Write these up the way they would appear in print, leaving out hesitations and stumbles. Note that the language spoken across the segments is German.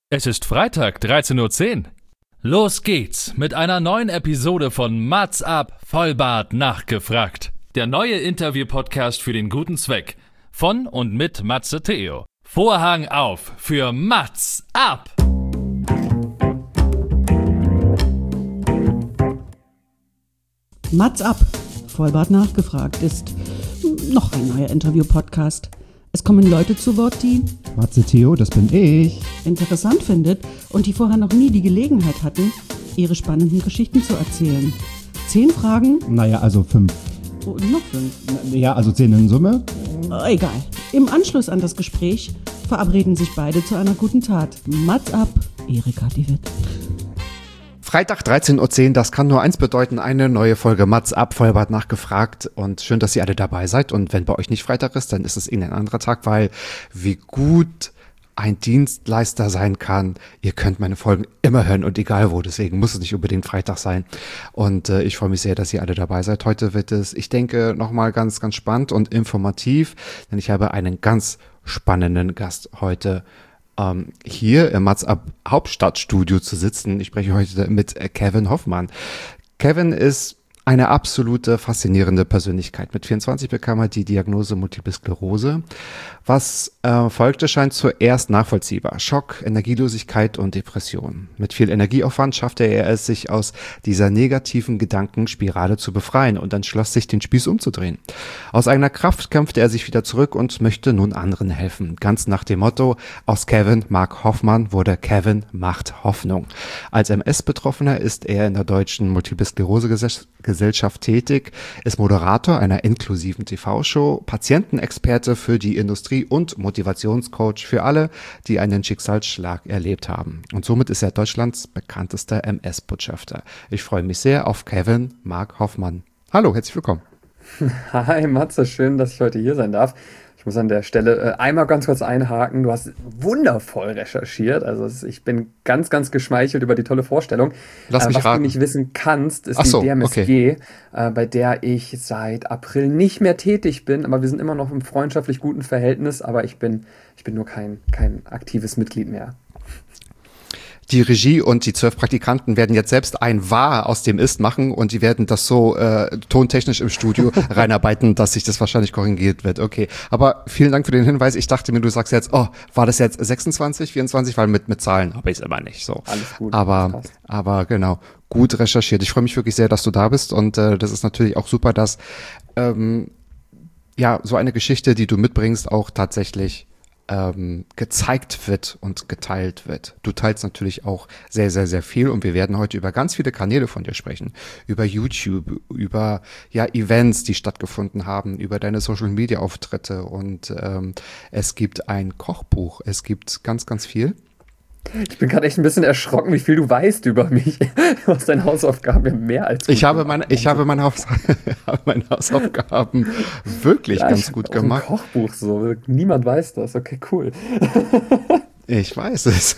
Es ist Freitag, 13:10 Uhr. Los geht's mit einer neuen Episode von Mats ab, Vollbart nachgefragt. Der neue Interview-Podcast für den guten Zweck. Von und mit Matze Theo. Vorhang auf für Mats ab! Mats ab, Vollbart nachgefragt ist noch ein neuer Interview-Podcast. Es kommen Leute zu Wort, die Matze Theo, das bin ich. interessant findet und die vorher noch nie die Gelegenheit hatten, ihre spannenden Geschichten zu erzählen. 10 Fragen? Naja, also 5. Oh, noch 5. Ja, also 10 in Summe. Egal. Im Anschluss an das Gespräch verabreden sich beide zu einer guten Tat. Mats ab, Erika die Witt. Freitag 13:10 Uhr, das kann nur eins bedeuten, eine neue Folge Mats ab, Vollbart nachgefragt, und schön, dass ihr alle dabei seid, und wenn bei euch nicht Freitag ist, dann ist es irgendein anderer Tag, weil wie gut ein Dienstleister sein kann, ihr könnt meine Folgen immer hören und egal wo, deswegen muss es nicht unbedingt Freitag sein, und ich freue mich sehr, dass ihr alle dabei seid. Heute wird es, ich denke, nochmal ganz, ganz spannend und informativ, denn ich habe einen ganz spannenden Gast heute hier im Mats ab Hauptstadtstudio zu sitzen. Ich spreche heute mit Kevin Hoffmann. Kevin ist eine absolute faszinierende Persönlichkeit. Mit 24 bekam er die Diagnose Multiple Sklerose. Was folgte, scheint zuerst nachvollziehbar. Schock, Energielosigkeit und Depression. Mit viel Energieaufwand schaffte er es, sich aus dieser negativen Gedankenspirale zu befreien und entschloss sich, den Spieß umzudrehen. Aus eigener Kraft kämpfte er sich wieder zurück und möchte nun anderen helfen. Ganz nach dem Motto, aus Kevin Mark Hoffmann wurde Kevin macht Hoffnung. Als MS-Betroffener ist er in der Deutschen Multiple Sklerose Gesellschaft tätig, ist Moderator einer inklusiven TV-Show, Patientenexperte für die Industrie und Motivationscoach für alle, die einen Schicksalsschlag erlebt haben. Und somit ist er Deutschlands bekanntester MS-Botschafter. Ich freue mich sehr auf Kevin Mark Hoffmann. Hallo, herzlich willkommen. Hi Matze, schön, dass ich heute hier sein darf. Ich muss an der Stelle einmal ganz kurz einhaken. Du hast wundervoll recherchiert. Also ich bin ganz, ganz geschmeichelt über die tolle Vorstellung. Lass mich was raten. du nicht wissen kannst, ist Ach so, die DMSG, okay. bei der ich seit April nicht mehr tätig bin. Aber wir sind immer noch im freundschaftlich guten Verhältnis. Aber ich bin nur kein aktives Mitglied mehr. Die Regie und die 12 Praktikanten werden jetzt selbst ein Wahr aus dem Ist machen und die werden das so tontechnisch im Studio reinarbeiten, dass sich das wahrscheinlich korrigiert wird. Okay, aber vielen Dank für den Hinweis. Ich dachte mir, du sagst jetzt, oh, war das jetzt 26, 24? Weil mit Zahlen habe ich es immer nicht so. Alles gut. Aber genau, gut recherchiert. Ich freue mich wirklich sehr, dass du da bist, und das ist natürlich auch super, dass so eine Geschichte, die du mitbringst, auch tatsächlich gezeigt wird und geteilt wird. Du teilst natürlich auch sehr, sehr, sehr viel, und wir werden heute über ganz viele Kanäle von dir sprechen. Über YouTube, über Events, die stattgefunden haben, über deine Social-Media-Auftritte, und es gibt ein Kochbuch, es gibt ganz, ganz viel. Ich bin gerade echt ein bisschen erschrocken, wie viel du weißt über mich. Du hast deine Hausaufgaben mehr als gut Ich habe meine Hausaufgaben wirklich ganz gut gemacht. Ein Kochbuch so, niemand weiß das. Okay, cool. Ich weiß es.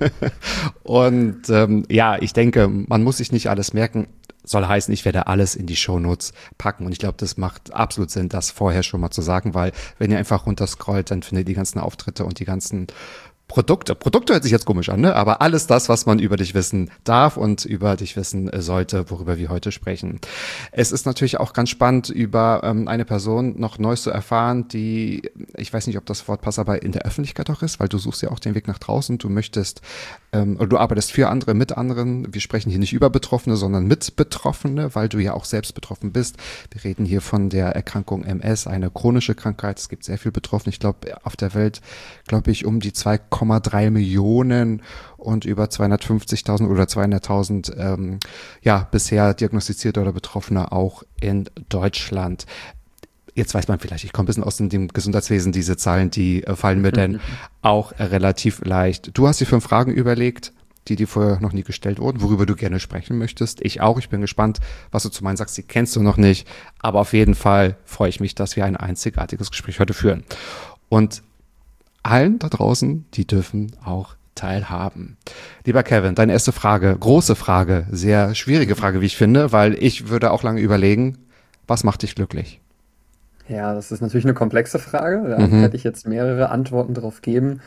Und ich denke, man muss sich nicht alles merken. Soll heißen, ich werde alles in die Shownotes packen, und ich glaube, das macht absolut Sinn, das vorher schon mal zu sagen, weil wenn ihr einfach runterscrollt, dann findet ihr die ganzen Auftritte und die ganzen Produkte hört sich jetzt komisch an, ne? Aber alles das, was man über dich wissen darf und über dich wissen sollte, worüber wir heute sprechen. Es ist natürlich auch ganz spannend, über eine Person noch Neues zu erfahren, die, ich weiß nicht, ob das Wort passt, aber in der Öffentlichkeit auch ist, weil du suchst ja auch den Weg nach draußen, du möchtest, oder du arbeitest für andere, mit anderen. Wir sprechen hier nicht über Betroffene, sondern mit Betroffene, weil du ja auch selbst betroffen bist. Wir reden hier von der Erkrankung MS, eine chronische Krankheit. Es gibt sehr viel Betroffene. Ich glaube, auf der Welt, um die 2,3 Millionen und über 250.000 oder 200.000 bisher diagnostizierte oder Betroffene auch in Deutschland. Jetzt weiß man vielleicht, ich komme ein bisschen aus dem Gesundheitswesen, diese Zahlen, die fallen mir denn auch relativ leicht. Du hast dir 5 Fragen überlegt, die dir vorher noch nie gestellt wurden, worüber du gerne sprechen möchtest. Ich auch, ich bin gespannt, was du zu meinen sagst, die kennst du noch nicht, aber auf jeden Fall freue ich mich, dass wir ein einzigartiges Gespräch heute führen. Und allen da draußen, die dürfen auch teilhaben. Lieber Kevin, deine erste Frage, große Frage, sehr schwierige Frage, wie ich finde, weil ich würde auch lange überlegen, was macht dich glücklich? Ja, das ist natürlich eine komplexe Frage. Da hätte ich jetzt mehrere Antworten drauf geben.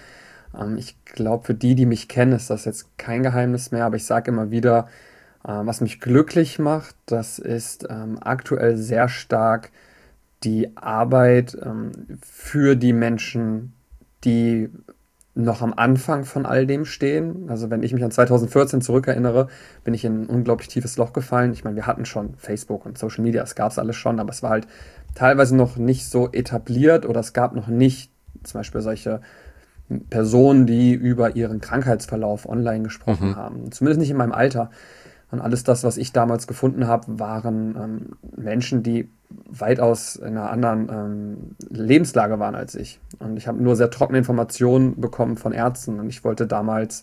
Ich glaube, für die mich kennen, ist das jetzt kein Geheimnis mehr, aber ich sage immer wieder, was mich glücklich macht, das ist aktuell sehr stark die Arbeit für die Menschen, die noch am Anfang von all dem stehen. Also wenn ich mich an 2014 zurückerinnere, bin ich in ein unglaublich tiefes Loch gefallen. Ich meine, wir hatten schon Facebook und Social Media, es gab es alles schon, aber es war halt teilweise noch nicht so etabliert oder es gab noch nicht zum Beispiel solche Personen, die über ihren Krankheitsverlauf online gesprochen haben. Zumindest nicht in meinem Alter. Und alles das, was ich damals gefunden habe, waren Menschen, die weitaus in einer anderen Lebenslage waren als ich. Und ich habe nur sehr trockene Informationen bekommen von Ärzten. Und ich wollte damals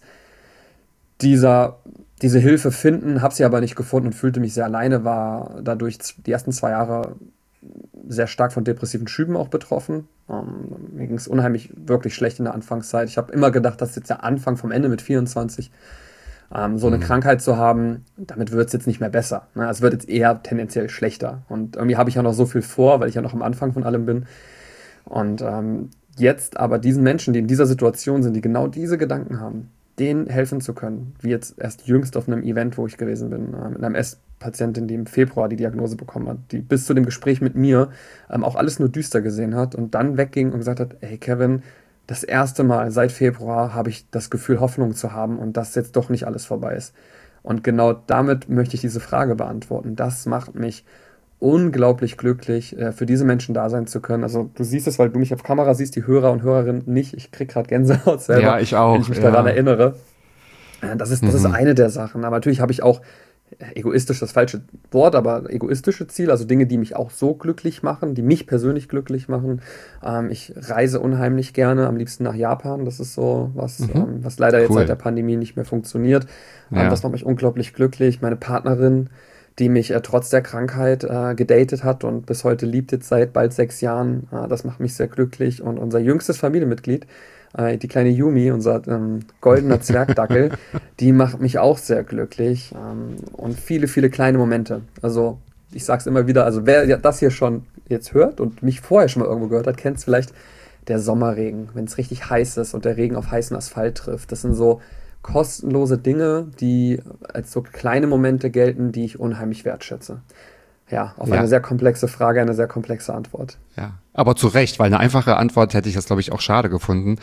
diese Hilfe finden, habe sie aber nicht gefunden und fühlte mich sehr alleine, war dadurch die ersten 2 Jahre sehr stark von depressiven Schüben auch betroffen. Mir ging es unheimlich wirklich schlecht in der Anfangszeit. Ich habe immer gedacht, das ist jetzt der Anfang vom Ende mit 24. So eine Krankheit zu haben, damit wird es jetzt nicht mehr besser. Ne? Es wird jetzt eher tendenziell schlechter. Und irgendwie habe ich ja noch so viel vor, weil ich ja noch am Anfang von allem bin. Und jetzt aber diesen Menschen, die in dieser Situation sind, die genau diese Gedanken haben, denen helfen zu können. Wie jetzt erst jüngst auf einem Event, wo ich gewesen bin, mit einer MS-Patientin, die im Februar die Diagnose bekommen hat, die bis zu dem Gespräch mit mir auch alles nur düster gesehen hat und dann wegging und gesagt hat, hey Kevin, das erste Mal seit Februar habe ich das Gefühl, Hoffnung zu haben und dass jetzt doch nicht alles vorbei ist. Und genau damit möchte ich diese Frage beantworten. Das macht mich unglaublich glücklich, für diese Menschen da sein zu können. Also du siehst es, weil du mich auf Kamera siehst, die Hörer und Hörerinnen nicht. Ich kriege gerade Gänsehaut selber, ja, ich auch, wenn ich mich daran erinnere. Das ist eine der Sachen. Aber natürlich habe ich auch egoistisch, das falsche Wort, aber egoistische Ziele, also Dinge, die mich auch so glücklich machen, die mich persönlich glücklich machen. Ich reise unheimlich gerne, am liebsten nach Japan. Das ist so was, was leider jetzt seit der Pandemie nicht mehr funktioniert. Das macht mich unglaublich glücklich. Meine Partnerin, die mich trotz der Krankheit gedatet hat und bis heute liebt, jetzt seit bald 6 Jahren. Das macht mich sehr glücklich. Und unser jüngstes Familienmitglied, die kleine Yumi, unser goldener Zwergdackel, die macht mich auch sehr glücklich. Und viele, viele kleine Momente. Also ich sag's immer wieder, also wer das hier schon jetzt hört und mich vorher schon mal irgendwo gehört hat, kennt es vielleicht der Sommerregen, wenn es richtig heiß ist und der Regen auf heißen Asphalt trifft. Das sind so kostenlose Dinge, die als so kleine Momente gelten, die ich unheimlich wertschätze. Ja, auf eine sehr komplexe Frage, eine sehr komplexe Antwort. Ja, aber zu Recht, weil eine einfache Antwort hätte ich jetzt, glaube ich, auch schade gefunden.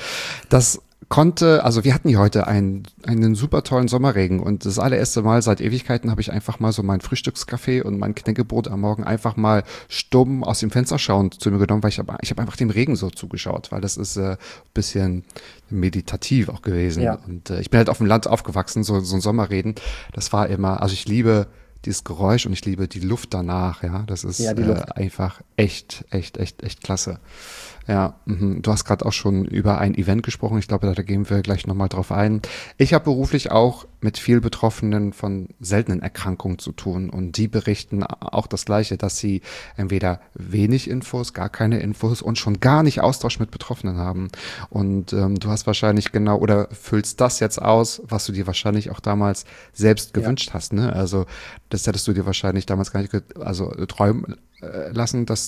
Also wir hatten hier heute einen super tollen Sommerregen und das allererste Mal seit Ewigkeiten habe ich einfach mal so mein Frühstückskaffee und mein Knäckebrot am Morgen einfach mal stumm aus dem Fenster schauend zu mir genommen, weil ich hab einfach dem Regen so zugeschaut, weil das ist ein bisschen meditativ auch gewesen. Ja. Und ich bin halt auf dem Land aufgewachsen, so ein Sommerregen, das war immer, also ich liebe dieses Geräusch und ich liebe die Luft danach, ja, das ist einfach echt klasse. Ja, du hast gerade auch schon über ein Event gesprochen, ich glaube, da gehen wir gleich nochmal drauf ein. Ich habe beruflich auch mit viel Betroffenen von seltenen Erkrankungen zu tun und die berichten auch das Gleiche, dass sie entweder wenig Infos, gar keine Infos und schon gar nicht Austausch mit Betroffenen haben. Und du hast wahrscheinlich genau oder füllst das jetzt aus, was du dir wahrscheinlich auch damals selbst gewünscht hast, ne? Also das hättest du dir wahrscheinlich damals gar nicht träumen lassen, dass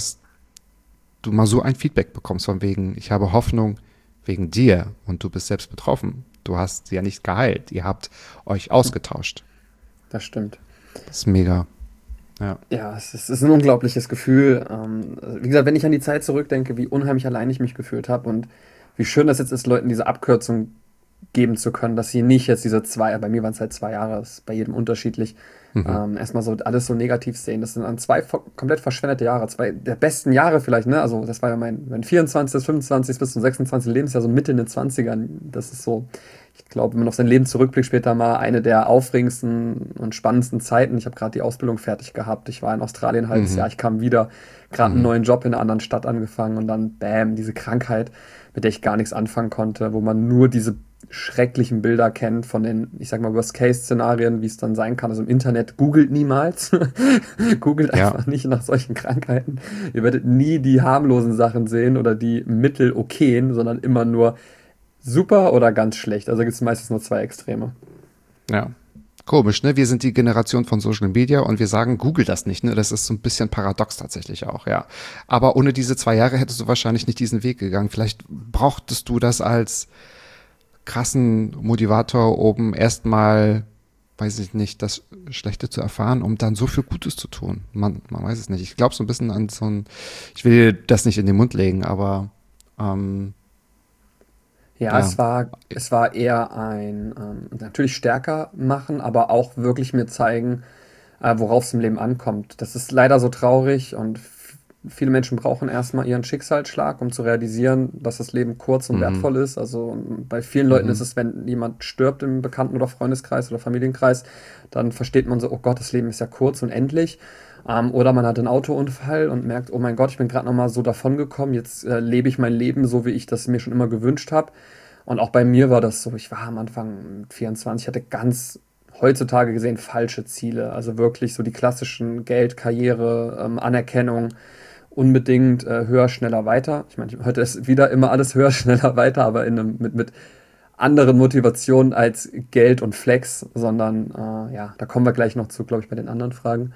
du mal so ein Feedback bekommst von wegen, ich habe Hoffnung wegen dir und du bist selbst betroffen. Du hast sie ja nicht geheilt, ihr habt euch ausgetauscht. Das stimmt. Das ist mega. Ja, es ist ein unglaubliches Gefühl. Wie gesagt, wenn ich an die Zeit zurückdenke, wie unheimlich allein ich mich gefühlt habe und wie schön das jetzt ist, Leuten diese Abkürzung geben zu können, dass sie nicht jetzt diese 2, bei mir waren es halt 2 Jahre, das ist bei jedem unterschiedlich, erstmal so alles so negativ sehen. Das sind dann 2 komplett verschwendete Jahre, 2 der besten Jahre vielleicht, ne? Also das war ja mein 24., 25. bis zum 26. Lebensjahr, so Mitte in den 20ern. Das ist so, ich glaube, wenn man auf sein Leben zurückblickt, später mal eine der aufregendsten und spannendsten Zeiten. Ich habe gerade die Ausbildung fertig gehabt. Ich war in Australien ein halbes Jahr, ich kam wieder, gerade einen neuen Job in einer anderen Stadt angefangen und dann, bam, diese Krankheit, mit der ich gar nichts anfangen konnte, wo man nur diese schrecklichen Bilder kennt von den, ich sag mal, Worst-Case-Szenarien, wie es dann sein kann. Also im Internet, googelt niemals. Googelt einfach nicht nach solchen Krankheiten. Ihr werdet nie die harmlosen Sachen sehen oder die mittel-okayen, sondern immer nur super oder ganz schlecht. Also gibt es meistens nur 2 Extreme. Ja. Komisch, ne? Wir sind die Generation von Social Media und wir sagen, google das nicht, ne? Das ist so ein bisschen paradox tatsächlich auch, ja. Aber ohne diese 2 Jahre hättest du wahrscheinlich nicht diesen Weg gegangen. Vielleicht brauchtest du das als krassen Motivator oben erstmal, weiß ich nicht, das Schlechte zu erfahren, um dann so viel Gutes zu tun. Man weiß es nicht. Ich glaube so ein bisschen an so ein, ich will das nicht in den Mund legen, aber Ja, es war eher ein natürlich stärker machen, aber auch wirklich mir zeigen, worauf es im Leben ankommt. Das ist leider so traurig und viele Menschen brauchen erstmal ihren Schicksalsschlag, um zu realisieren, dass das Leben kurz und wertvoll ist. Also bei vielen Leuten ist es, wenn jemand stirbt im Bekannten- oder Freundeskreis oder Familienkreis, dann versteht man so, oh Gott, das Leben ist ja kurz und endlich. Oder man hat einen Autounfall und merkt, oh mein Gott, ich bin gerade noch mal so davongekommen, jetzt lebe ich mein Leben so, wie ich das mir schon immer gewünscht habe. Und auch bei mir war das so, ich war am Anfang 24, hatte ganz heutzutage gesehen falsche Ziele. Also wirklich so die klassischen Geld, Karriere, Anerkennung, unbedingt höher, schneller, weiter. Ich meine, heute ist wieder immer alles höher, schneller, weiter, aber mit anderen Motivationen als Geld und Flex, sondern da kommen wir gleich noch zu, glaube ich, bei den anderen Fragen.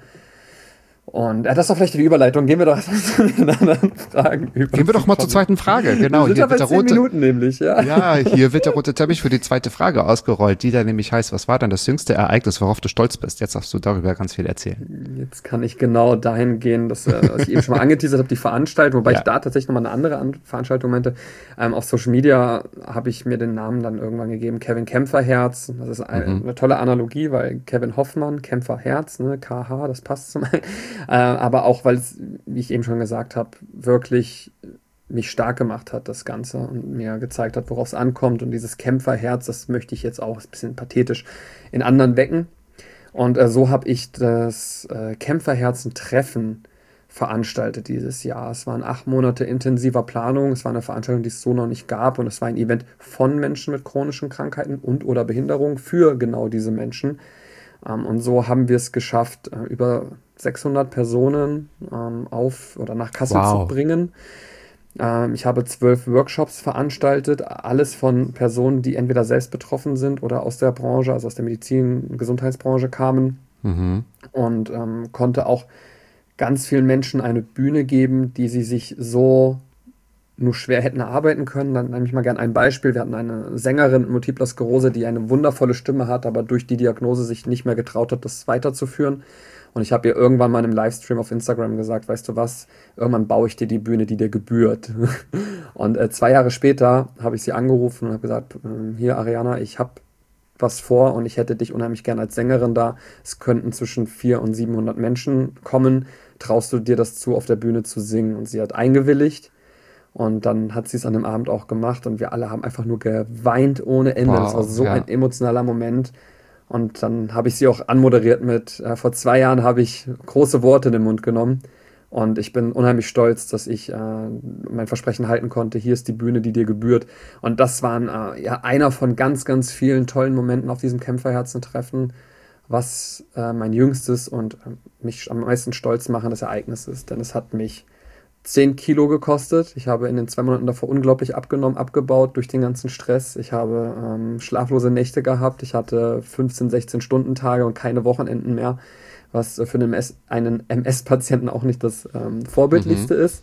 Und das ist doch vielleicht die Überleitung. Gehen wir doch zu den anderen Fragen über. Gehen wir doch mal zur zweiten Frage. Genau, wir sind hier wird bei 10 Minuten nämlich, ja. Ja, hier wird der rote Teppich für die zweite Frage ausgerollt, die da nämlich heißt, was war dann das jüngste Ereignis, worauf du stolz bist? Jetzt darfst du darüber ganz viel erzählen. Jetzt kann ich genau dahin gehen, dass was ich eben schon mal angeteasert habe, die Veranstaltung, wobei ich da tatsächlich nochmal eine andere Veranstaltung meinte. Auf Social Media habe ich mir den Namen dann irgendwann gegeben, Kevin Kämpferherz. Das ist eine tolle Analogie, weil Kevin Hoffmann, Kämpferherz, ne, KH, das passt zum einen. Aber auch, weil es, wie ich eben schon gesagt habe, wirklich mich stark gemacht hat, das Ganze, und mir gezeigt hat, worauf es ankommt. Und dieses Kämpferherz, das möchte ich jetzt auch, ist ein bisschen pathetisch, in anderen wecken. Und so habe ich das Kämpferherzen-Treffen veranstaltet dieses Jahr. Es waren 8 Monate intensiver Planung. Es war eine Veranstaltung, die es so noch nicht gab. Und es war ein Event von Menschen mit chronischen Krankheiten und oder Behinderungen für genau diese Menschen. Und so haben wir es geschafft, über 600 Personen nach Kassel zu bringen. Ich habe 12 Workshops veranstaltet, alles von Personen, die entweder selbst betroffen sind oder aus der Branche, also aus der Medizin- und Gesundheitsbranche kamen. Und konnte auch ganz vielen Menschen eine Bühne geben, die sie sich so nur schwer hätten erarbeiten können. Dann nehme ich mal gerne ein Beispiel. Wir hatten eine Sängerin mit Multipler Sklerose, die eine wundervolle Stimme hat, aber durch die Diagnose sich nicht mehr getraut hat, das weiterzuführen. Und ich habe ihr irgendwann mal in einem Livestream auf Instagram gesagt, weißt du was, irgendwann baue ich dir die Bühne, die dir gebührt. Und 2 Jahre später habe ich sie angerufen und habe gesagt, hier Ariana, ich habe was vor und ich hätte dich unheimlich gern als Sängerin da. Es könnten zwischen 400 und 700 Menschen kommen. Traust du dir das zu, auf der Bühne zu singen? Und sie hat eingewilligt. Und dann hat sie es an dem Abend auch gemacht und wir alle haben einfach nur geweint ohne Ende. Das war so ein emotionaler Moment. Und dann habe ich sie auch anmoderiert mit, vor 2 Jahren habe ich große Worte in den Mund genommen. Und ich bin unheimlich stolz, dass ich mein Versprechen halten konnte. Hier ist die Bühne, die dir gebührt. Und das waren einer von ganz, ganz vielen tollen Momenten auf diesem Kämpferherzen-Treffen, was mein jüngstes und mich am meisten stolz machendes Ereignis ist. Denn es hat mich 10 Kilo gekostet. Ich habe in den 2 Monaten davor unglaublich abgebaut durch den ganzen Stress. Ich habe schlaflose Nächte gehabt. Ich hatte 15, 16 Stunden Tage und keine Wochenenden mehr, was für einen MS-Patienten auch nicht das Vorbildlichste ist.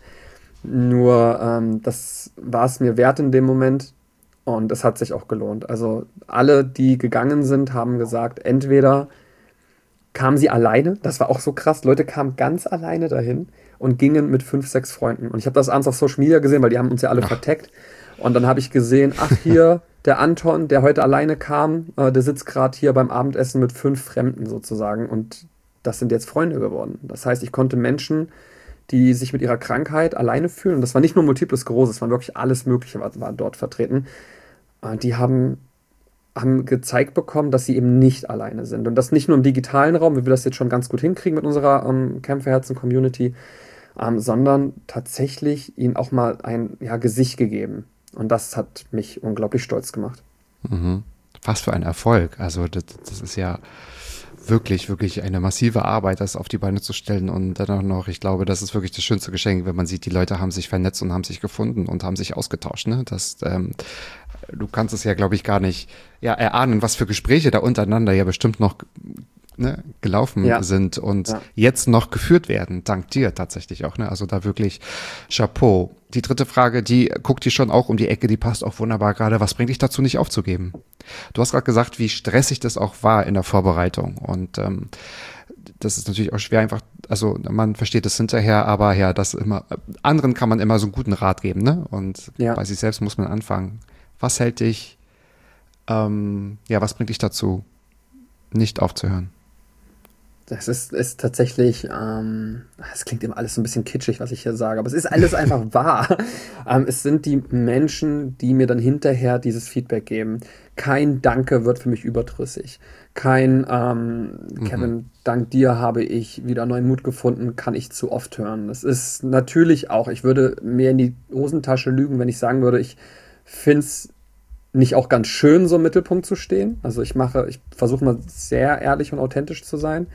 Nur das war es mir wert in dem Moment und es hat sich auch gelohnt. Also alle, die gegangen sind, haben gesagt, entweder kamen sie alleine, das war auch so krass, Leute kamen ganz alleine dahin und gingen mit 5, 6 Freunden. Und ich habe das abends auf Social Media gesehen, weil die haben uns ja alle vertaggt. Und dann habe ich gesehen, ach hier, der Anton, der heute alleine kam, der sitzt gerade hier beim Abendessen mit 5 Fremden sozusagen. Und das sind jetzt Freunde geworden. Das heißt, ich konnte Menschen, die sich mit ihrer Krankheit alleine fühlen, und das war nicht nur Multiple Sklerose, es war wirklich alles Mögliche, war dort vertreten, die haben gezeigt bekommen, dass sie eben nicht alleine sind. Und das nicht nur im digitalen Raum, wie wir das jetzt schon ganz gut hinkriegen mit unserer Kämpferherzen-Community, sondern tatsächlich ihnen auch mal ein Gesicht gegeben. Und das hat mich unglaublich stolz gemacht. Was für ein Erfolg. Also das ist ja wirklich, wirklich eine massive Arbeit, das auf die Beine zu stellen. Und dann auch noch, ich glaube, das ist wirklich das schönste Geschenk, wenn man sieht, die Leute haben sich vernetzt und haben sich gefunden und haben sich ausgetauscht. Ne? Du kannst es ja, glaube ich, gar nicht erahnen, was für Gespräche da untereinander ja bestimmt noch gelaufen sind und jetzt noch geführt werden, dank dir tatsächlich auch. Ne? Also da wirklich Chapeau. die dritte Frage, die guckt dir schon auch um die Ecke, die passt auch wunderbar gerade. Was bringt dich dazu, nicht aufzugeben? Du hast gerade gesagt, wie stressig das auch war in der Vorbereitung. Und das ist natürlich auch schwer einfach, also man versteht es hinterher, aber ja, das immer, anderen kann man immer so einen guten Rat geben, ne? Und bei sich selbst muss man anfangen. Was hält dich, was bringt dich dazu, nicht aufzuhören? Das ist tatsächlich, es klingt immer alles so ein bisschen kitschig, was ich hier sage, aber es ist alles einfach wahr. Es sind die Menschen, die mir dann hinterher dieses Feedback geben. Kein Danke wird für mich überdrüssig. Kein Kevin, dank dir habe ich wieder neuen Mut gefunden, kann ich zu oft hören. Das ist natürlich auch, ich würde mir in die Hosentasche lügen, wenn ich sagen würde, ich finde es nicht auch ganz schön, so im Mittelpunkt zu stehen. Also ich versuche mal sehr ehrlich und authentisch zu sein.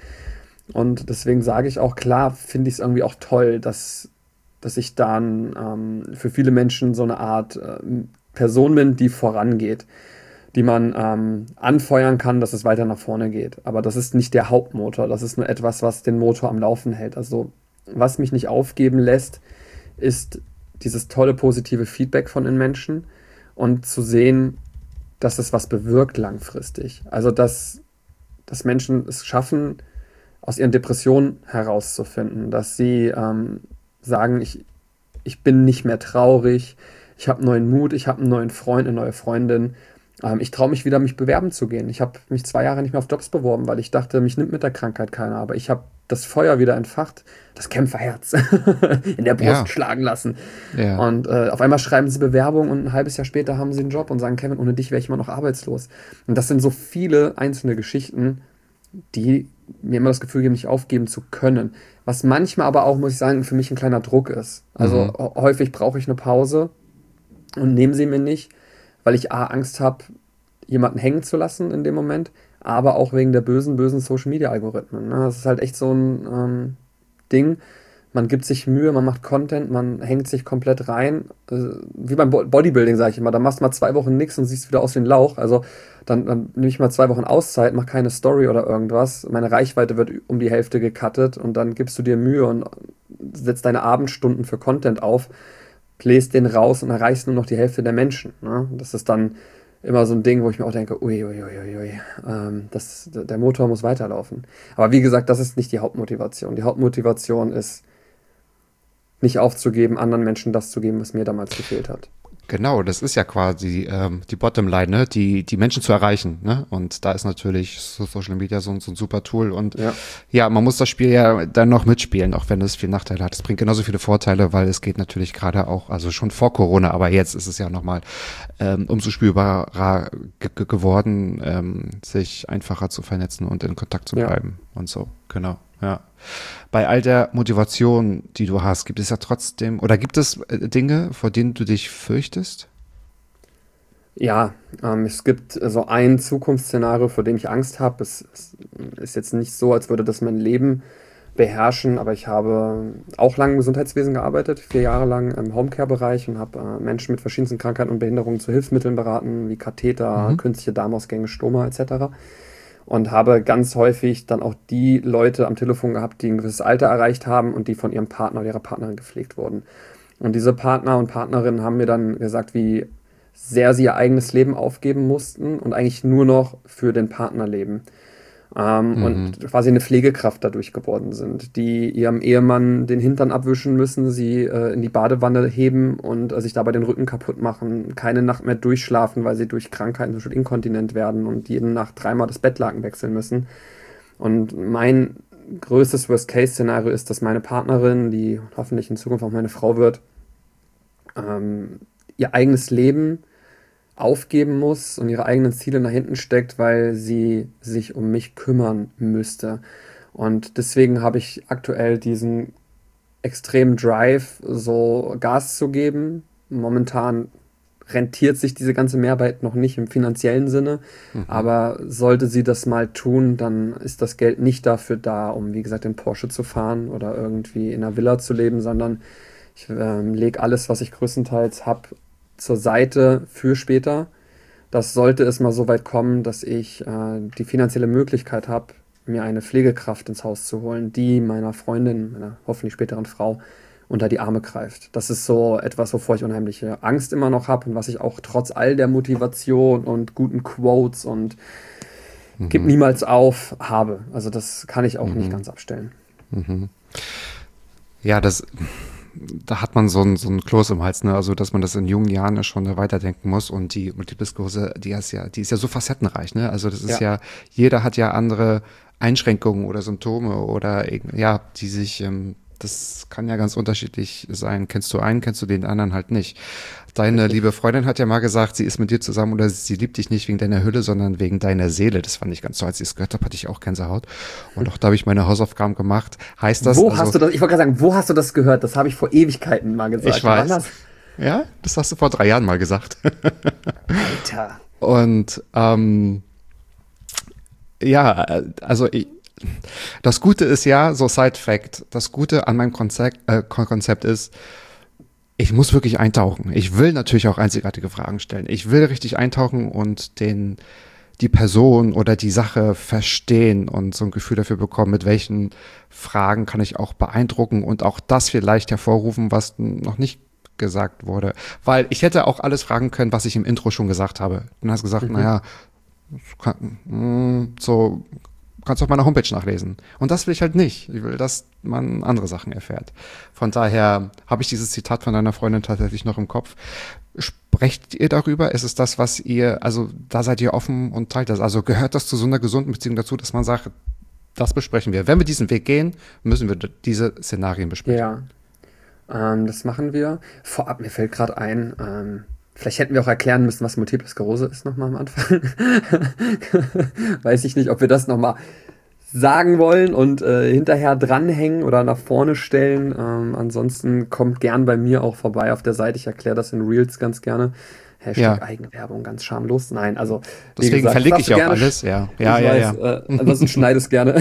Und deswegen sage ich auch, klar, finde ich es irgendwie auch toll, dass ich dann für viele Menschen so eine Art Person bin, die vorangeht, die man anfeuern kann, dass es weiter nach vorne geht. Aber das ist nicht der Hauptmotor, das ist nur etwas, was den Motor am Laufen hält. Also was mich nicht aufgeben lässt, ist dieses tolle positive Feedback von den Menschen und zu sehen, dass es was bewirkt langfristig. Also dass Menschen es schaffen, aus ihren Depressionen herauszufinden, dass sie sagen, ich bin nicht mehr traurig, ich habe neuen Mut, ich habe einen neuen Freund, eine neue Freundin. Ich traue mich wieder, mich bewerben zu gehen. Ich habe mich 2 Jahre nicht mehr auf Jobs beworben, weil ich dachte, mich nimmt mit der Krankheit keiner. Aber ich habe das Feuer wieder entfacht, das Kämpferherz in der Brust schlagen lassen. Ja. Und auf einmal schreiben sie Bewerbung und ein halbes Jahr später haben sie einen Job und sagen, Kevin, ohne dich wäre ich immer noch arbeitslos. Und das sind so viele einzelne Geschichten, die mir immer das Gefühl geben, nicht aufgeben zu können. Was manchmal aber auch, muss ich sagen, für mich ein kleiner Druck ist. Also häufig brauche ich eine Pause und nehme sie mir nicht, weil ich Angst habe, jemanden hängen zu lassen in dem Moment, aber auch wegen der bösen Social-Media-Algorithmen. Ne? Das ist halt echt so ein Ding. Man gibt sich Mühe, man macht Content, man hängt sich komplett rein. Wie beim Bodybuilding, sage ich immer. Da machst du mal 2 Wochen nichts und siehst wieder aus wie ein Lauch. Also dann nehme ich mal 2 Wochen Auszeit, mach keine Story oder irgendwas. Meine Reichweite wird um die Hälfte gecuttet und dann gibst du dir Mühe und setzt deine Abendstunden für Content auf, bläst den raus und erreichst nur noch die Hälfte der Menschen. Ne? Das ist dann immer so ein Ding, wo ich mir auch denke, der Motor muss weiterlaufen. Aber wie gesagt, das ist nicht die Hauptmotivation. Die Hauptmotivation ist, nicht aufzugeben, anderen Menschen das zu geben, was mir damals gefehlt hat. Genau, das ist ja quasi die Bottomline, ne? Die Menschen zu erreichen, ne? Und da ist natürlich Social Media so ein super Tool und ja, man muss das Spiel ja dann noch mitspielen, auch wenn es viel Nachteile hat. Es bringt genauso viele Vorteile, weil es geht natürlich gerade auch, also schon vor Corona, aber jetzt ist es ja nochmal umso spürbarer geworden, sich einfacher zu vernetzen und in Kontakt zu bleiben und so, genau, ja. Bei all der Motivation, die du hast, gibt es ja trotzdem, oder gibt es Dinge, vor denen du dich fürchtest? Ja, es gibt so ein Zukunftsszenario, vor dem ich Angst habe. Es ist jetzt nicht so, als würde das mein Leben beherrschen, aber ich habe auch lange im Gesundheitswesen gearbeitet, 4 Jahre lang im Homecare-Bereich und habe Menschen mit verschiedensten Krankheiten und Behinderungen zu Hilfsmitteln beraten, wie Katheter, künstliche Darmausgänge, Stoma etc. Und habe ganz häufig dann auch die Leute am Telefon gehabt, die ein gewisses Alter erreicht haben und die von ihrem Partner oder ihrer Partnerin gepflegt wurden. Und diese Partner und Partnerinnen haben mir dann gesagt, wie sehr sie ihr eigenes Leben aufgeben mussten und eigentlich nur noch für den Partner leben. Und quasi eine Pflegekraft dadurch geworden sind, die ihrem Ehemann den Hintern abwischen müssen, sie in die Badewanne heben und sich dabei den Rücken kaputt machen, keine Nacht mehr durchschlafen, weil sie durch Krankheiten zum Beispiel inkontinent werden und jede Nacht 3-mal das Bettlaken wechseln müssen. Und mein größtes Worst-Case-Szenario ist, dass meine Partnerin, die hoffentlich in Zukunft auch meine Frau wird, ihr eigenes Leben aufgeben muss und ihre eigenen Ziele nach hinten steckt, weil sie sich um mich kümmern müsste. Und deswegen habe ich aktuell diesen extremen Drive, so Gas zu geben. Momentan rentiert sich diese ganze Mehrarbeit noch nicht im finanziellen Sinne, aber sollte sie das mal tun, dann ist das Geld nicht dafür da, um, wie gesagt, den Porsche zu fahren oder irgendwie in einer Villa zu leben, sondern ich lege alles, was ich größtenteils habe, zur Seite für später. Das sollte es mal so weit kommen, dass ich die finanzielle Möglichkeit habe, mir eine Pflegekraft ins Haus zu holen, die meiner Freundin, meiner hoffentlich späteren Frau, unter die Arme greift. Das ist so etwas, wovor ich unheimliche Angst immer noch habe und was ich auch trotz all der Motivation und guten Quotes und gib niemals auf habe. Also das kann ich auch nicht ganz abstellen. Ja, da hat man so ein Kloß im Hals, ne? Also, dass man das in jungen Jahren ja schon weiterdenken muss. Und die Multiple Sklerose, die ist ja so facettenreich, ne? Also, das ist ja, jeder hat ja andere Einschränkungen oder Symptome oder, ja, die sich, das kann ja ganz unterschiedlich sein. Kennst du einen, kennst du den anderen halt nicht. Deine liebe Freundin hat ja mal gesagt, sie ist mit dir zusammen oder sie liebt dich nicht wegen deiner Hülle, sondern wegen deiner Seele. Das fand ich ganz toll. Als ich es gehört habe, hatte ich auch Gänsehaut. Und auch da habe ich meine Hausaufgaben gemacht. Heißt das? Wo hast du das? Ich wollte gerade sagen, wo hast du das gehört? Das habe ich vor Ewigkeiten mal gesagt. Ich weiß. Ja, das hast du vor 3 Jahren mal gesagt. Alter. Und ja, also das Gute ist ja, so Side-Fact, das Gute an meinem Konzept ist, ich muss wirklich eintauchen. Ich will natürlich auch einzigartige Fragen stellen. Ich will richtig eintauchen und die Person oder die Sache verstehen und so ein Gefühl dafür bekommen, mit welchen Fragen kann ich auch beeindrucken und auch das vielleicht hervorrufen, was noch nicht gesagt wurde. Weil ich hätte auch alles fragen können, was ich im Intro schon gesagt habe. Dann hast du gesagt, naja, so kannst du auf meiner Homepage nachlesen. Und das will ich halt nicht. Ich will, dass man andere Sachen erfährt. Von daher habe ich dieses Zitat von deiner Freundin tatsächlich noch im Kopf. Sprecht ihr darüber? Ist es das, was ihr, also da seid ihr offen und teilt das? Also gehört das zu so einer gesunden Beziehung dazu, dass man sagt, das besprechen wir. Wenn wir diesen Weg gehen, müssen wir diese Szenarien besprechen. Ja, das machen wir. Vorab, mir fällt gerade ein, vielleicht hätten wir auch erklären müssen, was Multiple Sklerose ist nochmal am Anfang. Weiß ich nicht, ob wir das nochmal sagen wollen und hinterher dranhängen oder nach vorne stellen. Ansonsten kommt gern bei mir auch vorbei auf der Seite. Ich erkläre das in Reels ganz gerne. Hashtag Eigenwerbung, ganz schamlos. Nein, also deswegen gesagt, verlinke ich auch alles. Ja. Ansonsten schneide es gerne.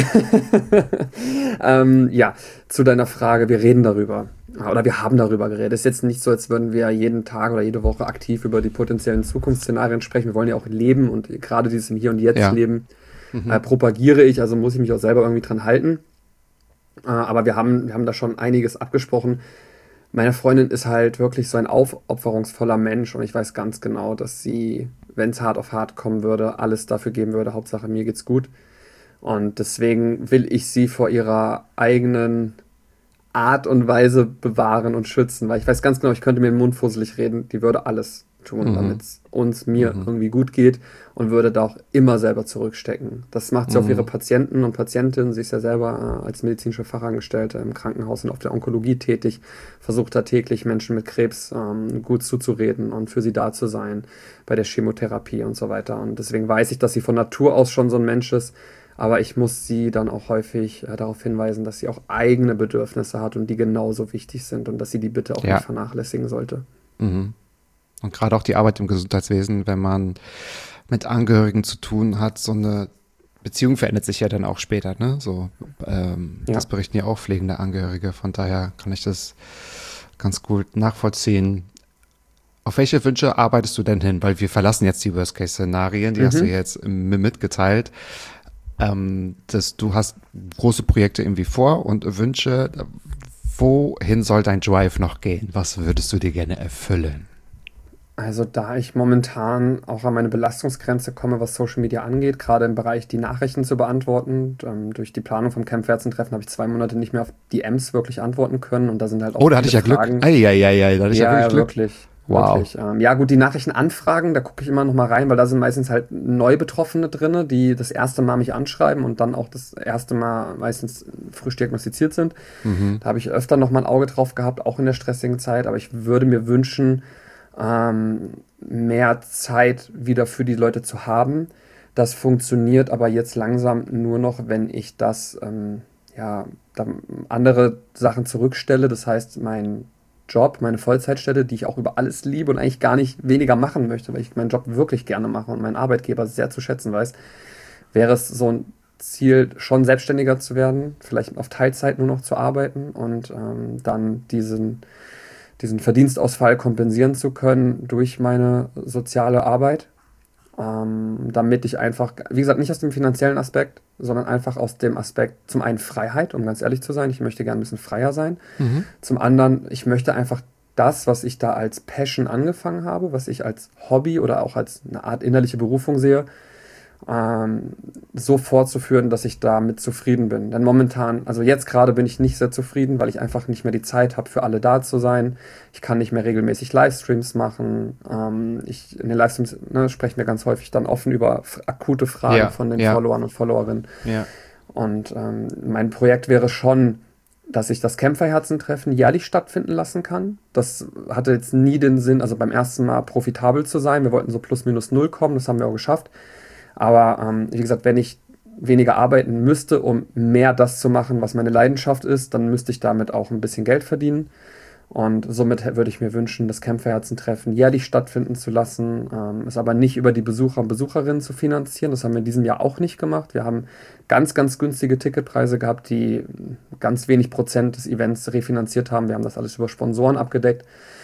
Ja, zu deiner Frage, wir reden darüber. Oder wir haben darüber geredet. Es ist jetzt nicht so, als würden wir jeden Tag oder jede Woche aktiv über die potenziellen Zukunftsszenarien sprechen. Wir wollen ja auch leben und gerade dieses im Hier und Jetzt leben propagiere ich, also muss ich mich auch selber irgendwie dran halten. Aber wir haben da schon einiges abgesprochen. Meine Freundin ist halt wirklich so ein aufopferungsvoller Mensch und ich weiß ganz genau, dass sie, wenn es hart auf hart kommen würde, alles dafür geben würde. Hauptsache mir geht's gut. Und deswegen will ich sie vor ihrer eigenen Art und Weise bewahren und schützen, weil ich weiß ganz genau, ich könnte mir den Mund fusselig reden, die würde alles tun, damit es mir irgendwie gut geht und würde da auch immer selber zurückstecken. Das macht sie auf ihre Patienten und Patientinnen. Sie ist ja selber als medizinische Fachangestellte im Krankenhaus und auf der Onkologie tätig, versucht da täglich Menschen mit Krebs gut zuzureden und für sie da zu sein bei der Chemotherapie und so weiter. Und deswegen weiß ich, dass sie von Natur aus schon so ein Mensch ist, aber ich muss sie dann auch häufig darauf hinweisen, dass sie auch eigene Bedürfnisse hat und die genauso wichtig sind und dass sie die bitte auch nicht vernachlässigen sollte. Und gerade auch die Arbeit im Gesundheitswesen, wenn man mit Angehörigen zu tun hat, so eine Beziehung verändert sich ja dann auch später, ne? So, das berichten ja auch pflegende Angehörige. Von daher kann ich das ganz gut nachvollziehen. Auf welche Wünsche arbeitest du denn hin? Weil wir verlassen jetzt die Worst-Case-Szenarien, die hast du jetzt mitgeteilt. Dass du hast große Projekte irgendwie vor und Wünsche. Wohin soll dein Drive noch gehen? Was würdest du dir gerne erfüllen? Also da ich momentan auch an meine Belastungsgrenze komme, was Social Media angeht, gerade im Bereich die Nachrichten zu beantworten, durch die Planung vom Camp-Ärzten-Treffen habe ich 2 Monate nicht mehr auf DMs wirklich antworten können und da sind halt auch da hatte ich ja Glück. Da hatte ich ja wirklich Glück. Wow. Wirklich. Ja gut, die Nachrichtenanfragen, da gucke ich immer noch mal rein, weil da sind meistens halt Neubetroffene drin, die das erste Mal mich anschreiben und dann auch das erste Mal meistens frisch diagnostiziert sind. Da habe ich öfter noch mal ein Auge drauf gehabt, auch in der stressigen Zeit, aber ich würde mir wünschen, mehr Zeit wieder für die Leute zu haben. Das funktioniert aber jetzt langsam nur noch, wenn ich das dann andere Sachen zurückstelle. Das heißt, mein Job, meine Vollzeitstelle, die ich auch über alles liebe und eigentlich gar nicht weniger machen möchte, weil ich meinen Job wirklich gerne mache und meinen Arbeitgeber sehr zu schätzen weiß, wäre es so ein Ziel, schon selbstständiger zu werden, vielleicht auf Teilzeit nur noch zu arbeiten und dann diesen Verdienstausfall kompensieren zu können durch meine soziale Arbeit. damit ich einfach, wie gesagt, nicht aus dem finanziellen Aspekt, sondern einfach aus dem Aspekt, zum einen Freiheit, um ganz ehrlich zu sein, ich möchte gerne ein bisschen freier sein. Zum anderen, ich möchte einfach das, was ich da als Passion angefangen habe, was ich als Hobby oder auch als eine Art innerliche Berufung sehe, so fortzuführen, dass ich damit zufrieden bin. Denn momentan, also jetzt gerade bin ich nicht sehr zufrieden, weil ich einfach nicht mehr die Zeit habe, für alle da zu sein. Ich kann nicht mehr regelmäßig Livestreams machen. In den Livestreams sprechen wir ganz häufig dann offen über akute Fragen von den Followern und Followerinnen. Ja. Und mein Projekt wäre schon, dass ich das Kämpferherzentreffen jährlich stattfinden lassen kann. Das hatte jetzt nie den Sinn, also beim ersten Mal profitabel zu sein. Wir wollten so plus minus null kommen, das haben wir auch geschafft. Aber wie gesagt, wenn ich weniger arbeiten müsste, um mehr das zu machen, was meine Leidenschaft ist, dann müsste ich damit auch ein bisschen Geld verdienen. Und somit würde ich mir wünschen, das Kämpferherzentreffen jährlich stattfinden zu lassen, es aber nicht über die Besucher und Besucherinnen zu finanzieren. Das haben wir in diesem Jahr auch nicht gemacht. Wir haben ganz, ganz günstige Ticketpreise gehabt, die ganz wenig Prozent des Events refinanziert haben. Wir haben das alles über Sponsoren abgedeckt,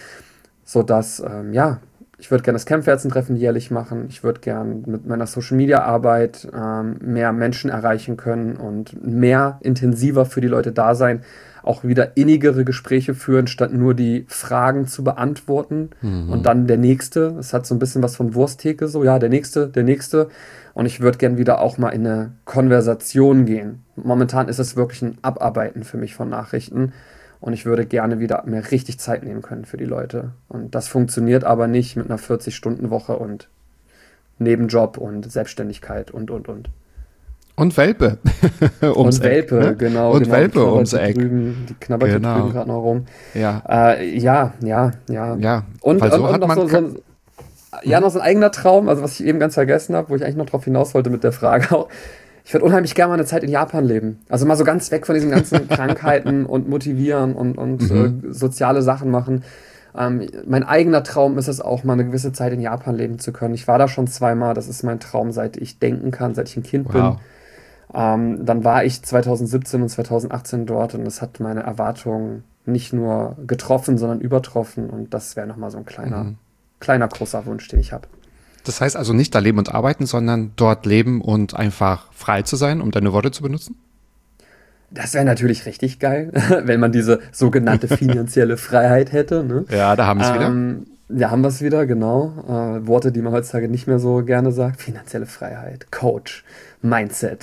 sodass, ich würde gerne das Kämpferherzentreffen jährlich machen. Ich würde gerne mit meiner Social-Media-Arbeit mehr Menschen erreichen können und mehr intensiver für die Leute da sein. Auch wieder innigere Gespräche führen, statt nur die Fragen zu beantworten. Und dann der Nächste. Es hat so ein bisschen was von Wursttheke so. Ja, der Nächste. Und ich würde gerne wieder auch mal in eine Konversation gehen. Momentan ist es wirklich ein Abarbeiten für mich von Nachrichten. Und ich würde gerne wieder mir richtig Zeit nehmen können für die Leute. Und das funktioniert aber nicht mit einer 40-Stunden-Woche und Nebenjob und Selbstständigkeit und. Und Welpe. Und Welpe, ne? genau. Und Welpe ums Eck. Die knabbert hier drüben gerade noch rum. Ja. Ja. Und weil so und hat noch man noch so ein eigener Traum, also was ich eben ganz vergessen habe, wo ich eigentlich noch drauf hinaus wollte mit der Frage auch. Ich würde unheimlich gerne mal eine Zeit in Japan leben. Also mal so ganz weg von diesen ganzen Krankheiten und motivieren und soziale Sachen machen. Mein eigener Traum ist es auch, mal eine gewisse Zeit in Japan leben zu können. Ich war da schon 2-mal. Das ist mein Traum, seit ich denken kann, seit ich ein Kind bin. Dann war ich 2017 und 2018 dort und es hat meine Erwartungen nicht nur getroffen, sondern übertroffen. Und das wäre nochmal so ein kleiner, großer Wunsch, den ich habe. Das heißt also nicht da leben und arbeiten, sondern dort leben und einfach frei zu sein, um deine Worte zu benutzen? Das wäre natürlich richtig geil, wenn man diese sogenannte finanzielle Freiheit hätte. Ne? Ja, da haben wir es wieder. Ja, haben wir es wieder, genau. Worte, die man heutzutage nicht mehr so gerne sagt. Finanzielle Freiheit, Coach, Mindset.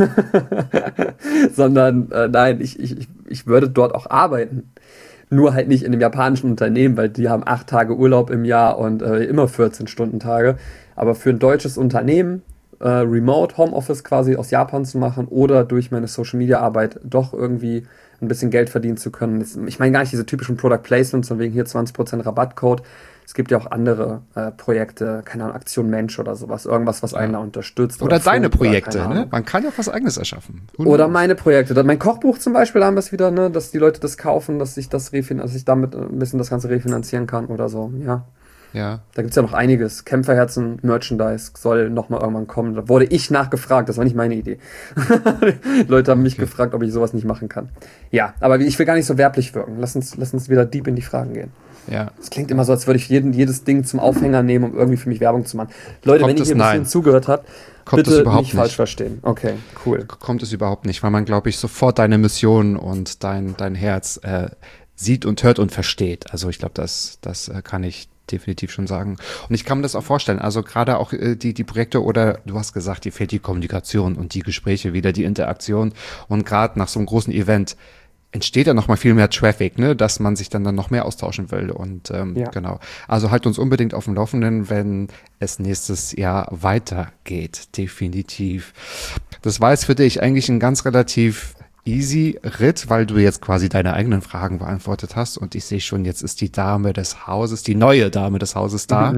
Sondern nein, ich würde dort auch arbeiten. Nur halt nicht in einem japanischen Unternehmen, weil die haben 8 Tage Urlaub im Jahr und immer 14-Stunden-Tage. Aber für ein deutsches Unternehmen, Remote, Homeoffice quasi aus Japan zu machen oder durch meine Social-Media-Arbeit doch irgendwie ein bisschen Geld verdienen zu können. Ich meine gar nicht diese typischen Product Placements, von wegen hier 20% Rabattcode. Es gibt ja auch andere Projekte, keine Ahnung, Aktion Mensch oder sowas. Irgendwas, was einen da unterstützt. Oder deine Projekte, ne? Man kann ja was Eigenes erschaffen. Oder meine Projekte. Mein Kochbuch zum Beispiel, da haben wir es wieder, ne? Dass die Leute das kaufen, dass ich damit ein bisschen das Ganze refinanzieren kann oder so, ja. Ja. Da gibt es ja noch einiges. Kämpferherzen, Merchandise soll nochmal irgendwann kommen. Da wurde ich nachgefragt, das war nicht meine Idee. Leute haben mich gefragt, ob ich sowas nicht machen kann. Ja, aber ich will gar nicht so werblich wirken. Lass uns wieder deep in die Fragen gehen. Ja. Es klingt immer so, als würde ich jedes Ding zum Aufhänger nehmen, um irgendwie für mich Werbung zu machen. Leute, wenn ihr hier ein bisschen zugehört habt, bitte nicht falsch verstehen. Okay, cool. Kommt es überhaupt nicht, weil man, glaube ich, sofort deine Mission und dein Herz sieht und hört und versteht. Also ich glaube, das kann ich definitiv schon sagen. Und ich kann mir das auch vorstellen, also gerade auch die Projekte oder du hast gesagt, dir fehlt die Kommunikation und die Gespräche wieder, die Interaktion und gerade nach so einem großen Event entsteht ja noch mal viel mehr Traffic, ne, dass man sich dann noch mehr austauschen will und genau. Also halt uns unbedingt auf dem Laufenden, wenn es nächstes Jahr weitergeht, definitiv. Das war jetzt für dich eigentlich ein ganz relativ easy Ritt, weil du jetzt quasi deine eigenen Fragen beantwortet hast und ich sehe schon, jetzt ist die Dame des Hauses, die neue Dame des Hauses da.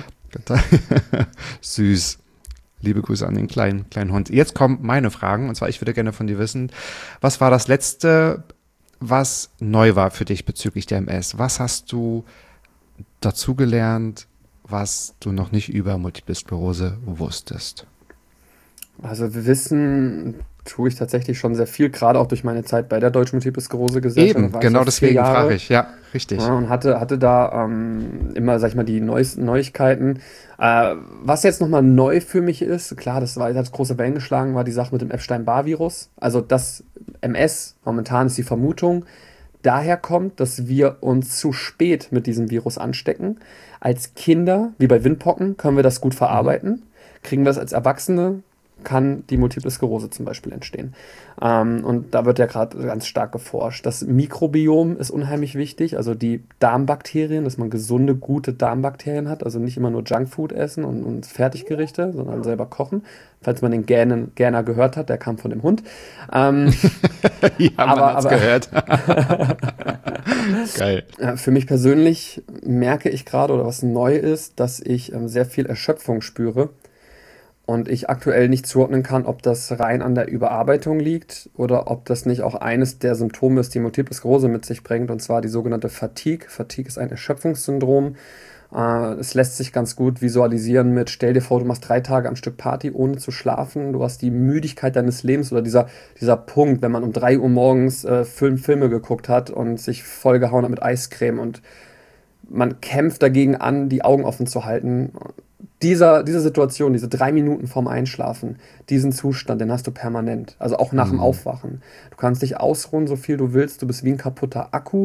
Süß. Liebe Grüße an den kleinen Hund. Jetzt kommen meine Fragen und zwar, ich würde gerne von dir wissen, was war das Letzte, was neu war für dich bezüglich der MS? Was hast du dazugelernt, was du noch nicht über Multiple Sklerose wusstest? Also wir wissen tue ich tatsächlich schon sehr viel, gerade auch durch meine Zeit bei der Deutschen Multiple Sklerose Gesellschaft. Eben, genau deswegen frage ich, ja, richtig. Ja, und hatte da immer, sag ich mal, die neuesten Neuigkeiten. Was jetzt nochmal neu für mich ist, klar, das hat große Wellen geschlagen, war die Sache mit dem Epstein-Barr-Virus. Also das MS, momentan ist die Vermutung, daher kommt, dass wir uns zu spät mit diesem Virus anstecken. Als Kinder, wie bei Windpocken, können wir das gut verarbeiten. Kriegen wir das als Erwachsene, kann die Multiple Sklerose zum Beispiel entstehen. Und da wird ja gerade ganz stark geforscht. Das Mikrobiom ist unheimlich wichtig, also die Darmbakterien, dass man gesunde, gute Darmbakterien hat, also nicht immer nur Junkfood essen und Fertiggerichte, sondern selber kochen. Falls man den Gähner gehört hat, der kam von dem Hund. Ja, man hat's gehört. Geil. Für mich persönlich merke ich gerade, oder was neu ist, dass ich sehr viel Erschöpfung spüre. Und ich aktuell nicht zuordnen kann, ob das rein an der Überarbeitung liegt oder ob das nicht auch eines der Symptome ist, die Multiple Sklerose mit sich bringt, und zwar die sogenannte Fatigue. Fatigue ist ein Erschöpfungssyndrom. Es lässt sich ganz gut visualisieren mit, stell dir vor, du machst 3 Tage am Stück Party, ohne zu schlafen. Du hast die Müdigkeit deines Lebens oder dieser Punkt, wenn man um 3 Uhr morgens Filme geguckt hat und sich vollgehauen hat mit Eiscreme und man kämpft dagegen an, die Augen offen zu halten. Diese Situation, diese 3 Minuten vorm Einschlafen, diesen Zustand, den hast du permanent. Also auch nach dem Aufwachen. Du kannst dich ausruhen, so viel du willst. Du bist wie ein kaputter Akku.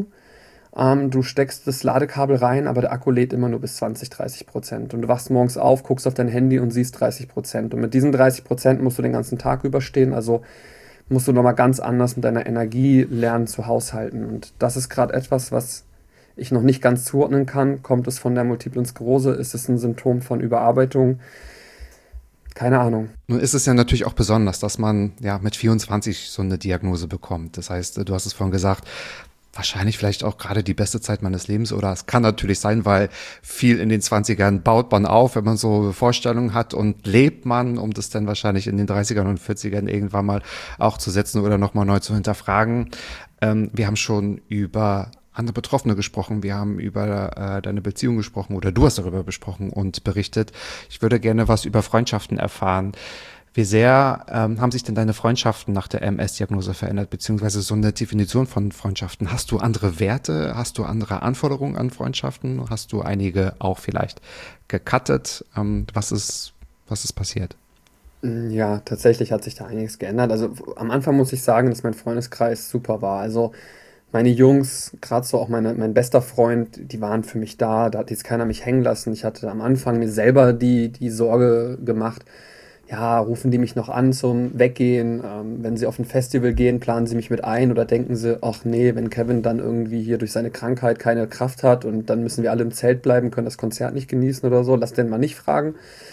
Du steckst das Ladekabel rein, aber der Akku lädt immer nur bis 20-30%. Und du wachst morgens auf, guckst auf dein Handy und siehst 30%. Und mit diesen 30% musst du den ganzen Tag überstehen. Also musst du nochmal ganz anders mit deiner Energie lernen zu haushalten. Und das ist gerade etwas, was ich noch nicht ganz zuordnen kann. Kommt es von der Multiplen Sklerose? Ist es ein Symptom von Überarbeitung? Keine Ahnung. Nun ist es ja natürlich auch besonders, dass man ja mit 24 so eine Diagnose bekommt. Das heißt, du hast es vorhin gesagt, wahrscheinlich vielleicht auch gerade die beste Zeit meines Lebens, oder es kann natürlich sein, weil viel in den 20ern baut man auf, wenn man so Vorstellungen hat, und lebt man, um das dann wahrscheinlich in den 30ern und 40ern irgendwann mal auch zu setzen oder nochmal neu zu hinterfragen. Wir haben schon über andere Betroffene gesprochen, wir haben über deine Beziehung gesprochen, oder du hast darüber besprochen und berichtet. Ich würde gerne was über Freundschaften erfahren. Wie sehr haben sich denn deine Freundschaften nach der MS-Diagnose verändert, beziehungsweise so eine Definition von Freundschaften? Hast du andere Werte? Hast du andere Anforderungen an Freundschaften? Hast du einige auch vielleicht gecuttet? Was ist passiert? Ja, tatsächlich hat sich da einiges geändert. Also am Anfang muss ich sagen, dass mein Freundeskreis super war. Also meine Jungs, gerade so auch mein bester Freund, die waren für mich da. Da hat jetzt keiner mich hängen lassen. Ich hatte am Anfang mir selber die Sorge gemacht, ja, rufen die mich noch an zum Weggehen? Wenn sie auf ein Festival gehen, planen sie mich mit ein, oder denken sie, ach nee, wenn Kevin dann irgendwie hier durch seine Krankheit keine Kraft hat und dann müssen wir alle im Zelt bleiben, können das Konzert nicht genießen oder so, lass den mal nicht fragen.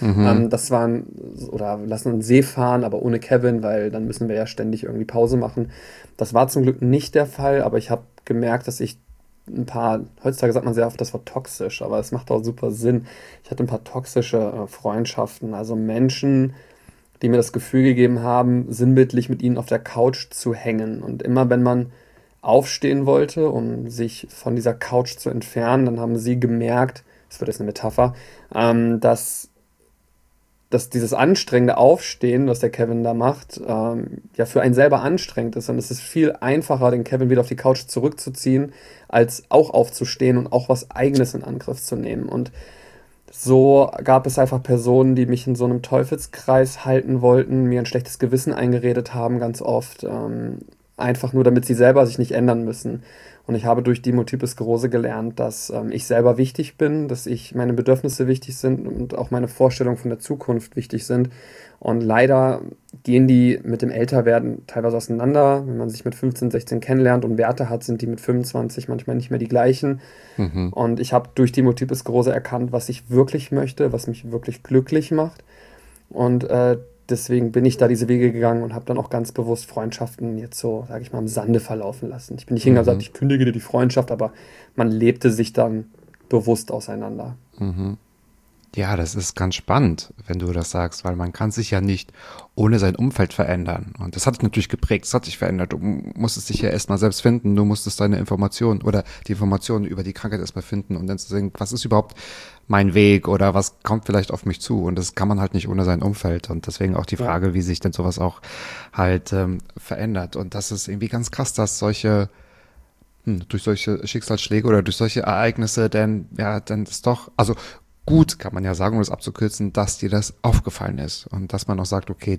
Oder lassen einen See fahren, aber ohne Kevin, weil dann müssen wir ja ständig irgendwie Pause machen. Das war zum Glück nicht der Fall, aber ich habe gemerkt, dass ich heutzutage sagt man sehr oft das Wort toxisch, aber es macht auch super Sinn. Ich hatte ein paar toxische Freundschaften, also Menschen, die mir das Gefühl gegeben haben, sinnbildlich mit ihnen auf der Couch zu hängen. Und immer wenn man aufstehen wollte, um sich von dieser Couch zu entfernen, dann haben sie gemerkt, das wird jetzt eine Metapher, dass dieses anstrengende Aufstehen, was der Kevin da macht, ja für einen selber anstrengend ist. Und es ist viel einfacher, den Kevin wieder auf die Couch zurückzuziehen, als auch aufzustehen und auch was Eigenes in Angriff zu nehmen. Und so gab es einfach Personen, die mich in so einem Teufelskreis halten wollten, mir ein schlechtes Gewissen eingeredet haben, ganz oft. Einfach nur, damit sie selber sich nicht ändern müssen. Und ich habe durch die Multiple Sklerose gelernt, dass ich selber wichtig bin, dass meine Bedürfnisse wichtig sind und auch meine Vorstellungen von der Zukunft wichtig sind. Und leider gehen die mit dem Älterwerden teilweise auseinander. Wenn man sich mit 15, 16 kennenlernt und Werte hat, sind die mit 25 manchmal nicht mehr die gleichen. Und ich habe durch die Multiple Sklerose erkannt, was ich wirklich möchte, was mich wirklich glücklich macht. Und deswegen bin ich da diese Wege gegangen und habe dann auch ganz bewusst Freundschaften jetzt so, sage ich mal, im Sande verlaufen lassen. Ich bin nicht hingegangen und gesagt, ich kündige dir die Freundschaft, aber man lebte sich dann bewusst auseinander. Ja, das ist ganz spannend, wenn du das sagst, weil man kann sich ja nicht ohne sein Umfeld verändern. Und das hat dich natürlich geprägt, das hat dich verändert. Du musstest dich ja erstmal selbst finden, du musstest deine Informationen oder die Informationen über die Krankheit erstmal finden und dann zu sagen, was ist überhaupt mein Weg oder was kommt vielleicht auf mich zu? Und das kann man halt nicht ohne sein Umfeld. Und deswegen auch die Frage, wie sich denn sowas auch halt verändert. Und das ist irgendwie ganz krass, dass durch solche Schicksalsschläge oder durch solche Ereignisse, denn ja, dann ist doch, also gut, kann man ja sagen, um das abzukürzen, dass dir das aufgefallen ist und dass man auch sagt, okay,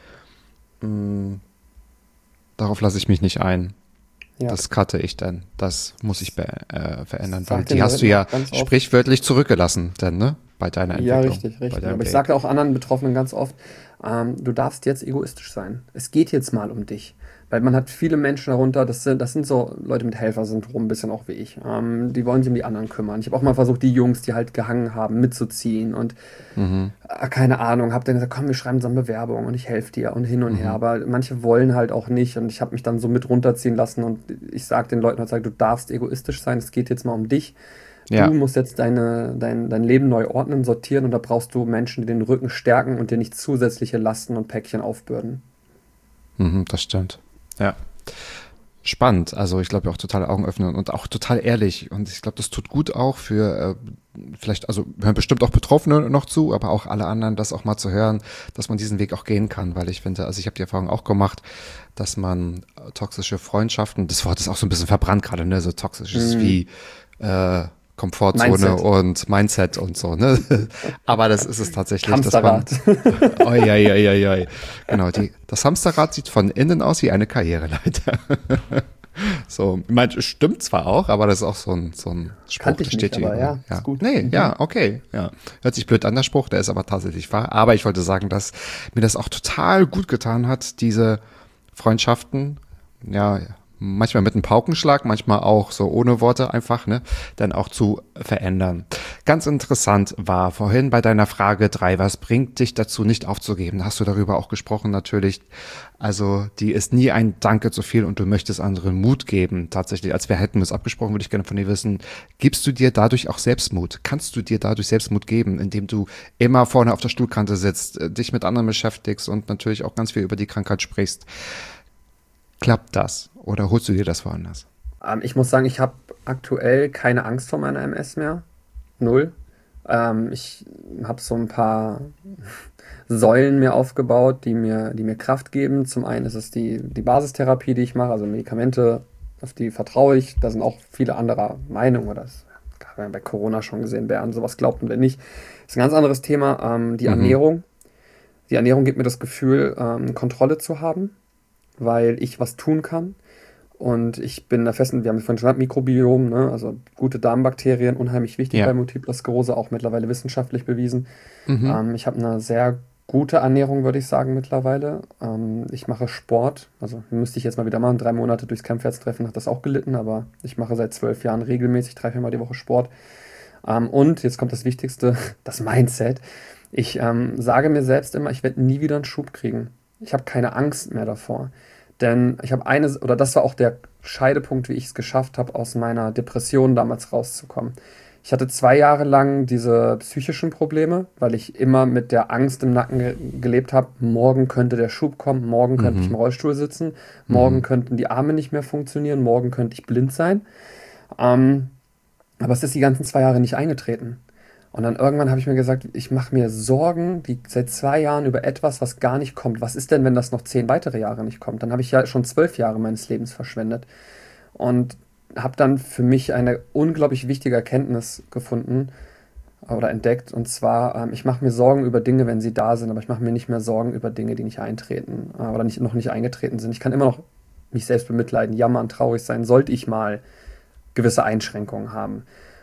darauf lasse ich mich nicht ein. Ja. Das cutte ich dann. Das muss ich verändern, Sag weil den die hast du ja Leuten ganz oft. sprichwörtlich zurückgelassen, denn, ne? Bei deiner Ja, Entwicklung. richtig, Bei richtig. deinem Aber ich Weg. sage auch anderen Betroffenen ganz oft, du darfst jetzt egoistisch sein. Es geht jetzt mal um dich. Weil man hat viele Menschen darunter, das sind so Leute mit Helfersyndrom, ein bisschen auch wie ich. Die wollen sich um die anderen kümmern. Ich habe auch mal versucht, die Jungs, die halt gehangen haben, mitzuziehen und keine Ahnung, habe dann gesagt, komm, wir schreiben so eine Bewerbung und ich helfe dir und hin und her. Aber manche wollen halt auch nicht und ich habe mich dann so mit runterziehen lassen und ich sage den Leuten halt, du darfst egoistisch sein, es geht jetzt mal um dich. Ja. Du musst jetzt dein Leben neu ordnen, sortieren und da brauchst du Menschen, die den Rücken stärken und dir nicht zusätzliche Lasten und Päckchen aufbürden. Das stimmt. Ja. Spannend. Also ich glaube auch total Augen öffnen und auch total ehrlich. Und ich glaube, das tut gut auch für vielleicht, also hören bestimmt auch Betroffene noch zu, aber auch alle anderen, das auch mal zu hören, dass man diesen Weg auch gehen kann. Weil ich finde, also ich habe die Erfahrung auch gemacht, dass man toxische Freundschaften, das Wort ist auch so ein bisschen verbrannt gerade, ne? So toxisch ist wie Komfortzone Mindset. und Mindset und so, ne? Aber das ist es tatsächlich. Hamsterrad. Oi. Genau, das Hamsterrad sieht von innen aus wie eine Karriereleiter. So, ich meine, stimmt zwar auch, aber das ist auch so ein Spruch, Kannte ich der steht nicht, aber hier. ja, ist gut. Nee, ja, okay, ja. Hört sich blöd an, der Spruch, der ist aber tatsächlich wahr. Aber ich wollte sagen, dass mir das auch total gut getan hat, diese Freundschaften, ja, manchmal mit einem Paukenschlag, manchmal auch so ohne Worte einfach, ne, dann auch zu verändern. Ganz interessant war vorhin bei deiner Frage 3, was bringt dich dazu, nicht aufzugeben? Da hast du darüber auch gesprochen natürlich. Also die ist nie ein Danke zu viel und du möchtest anderen Mut geben. Tatsächlich, als wir hätten es abgesprochen, würde ich gerne von dir wissen, gibst du dir dadurch auch Selbstmut? Kannst du dir dadurch Selbstmut geben, indem du immer vorne auf der Stuhlkante sitzt, dich mit anderen beschäftigst und natürlich auch ganz viel über die Krankheit sprichst? Klappt das oder holst du dir das woanders? Ich muss sagen, ich habe aktuell keine Angst vor meiner MS mehr. Null. Ich habe so ein paar Säulen mir aufgebaut, die mir Kraft geben. Zum einen ist es die Basistherapie, die ich mache, also Medikamente, auf die vertraue ich. Da sind auch viele anderer Meinung, oder das haben wir bei Corona schon gesehen, wer an sowas glaubt und wer nicht. Das ist ein ganz anderes Thema. Die Ernährung. Die Ernährung gibt mir das Gefühl, Kontrolle zu haben, weil ich was tun kann. Und ich bin der festen, wir haben es vorhin schon gesagt, Mikrobiom, ne? Also gute Darmbakterien, unheimlich wichtig bei Multipler Sklerose, auch mittlerweile wissenschaftlich bewiesen. Ich habe eine sehr gute Ernährung, würde ich sagen, mittlerweile. Ich mache Sport, also müsste ich jetzt mal wieder machen, 3 Monate durchs Campfest-Treffen hat das auch gelitten, aber ich mache seit 12 Jahren regelmäßig 3-4 Mal die Woche Sport. Und jetzt kommt das Wichtigste, das Mindset. Ich sage mir selbst immer, ich werde nie wieder einen Schub kriegen. Ich habe keine Angst mehr davor. Denn ich habe das war auch der Scheidepunkt, wie ich es geschafft habe, aus meiner Depression damals rauszukommen. Ich hatte 2 Jahre lang diese psychischen Probleme, weil ich immer mit der Angst im Nacken gelebt habe, morgen könnte der Schub kommen, morgen könnte ich im Rollstuhl sitzen, morgen könnten die Arme nicht mehr funktionieren, morgen könnte ich blind sein. Aber es ist die ganzen 2 Jahre nicht eingetreten. Und dann irgendwann habe ich mir gesagt, ich mache mir Sorgen seit 2 Jahren über etwas, was gar nicht kommt. Was ist denn, wenn das noch 10 weitere Jahre nicht kommt? Dann habe ich ja schon 12 Jahre meines Lebens verschwendet. Und habe dann für mich eine unglaublich wichtige Erkenntnis gefunden oder entdeckt. Und zwar, ich mache mir Sorgen über Dinge, wenn sie da sind, aber ich mache mir nicht mehr Sorgen über Dinge, die nicht eintreten oder noch nicht eingetreten sind. Ich kann immer noch mich selbst bemitleiden, jammern, traurig sein, sollte ich mal gewisse Einschränkungen haben.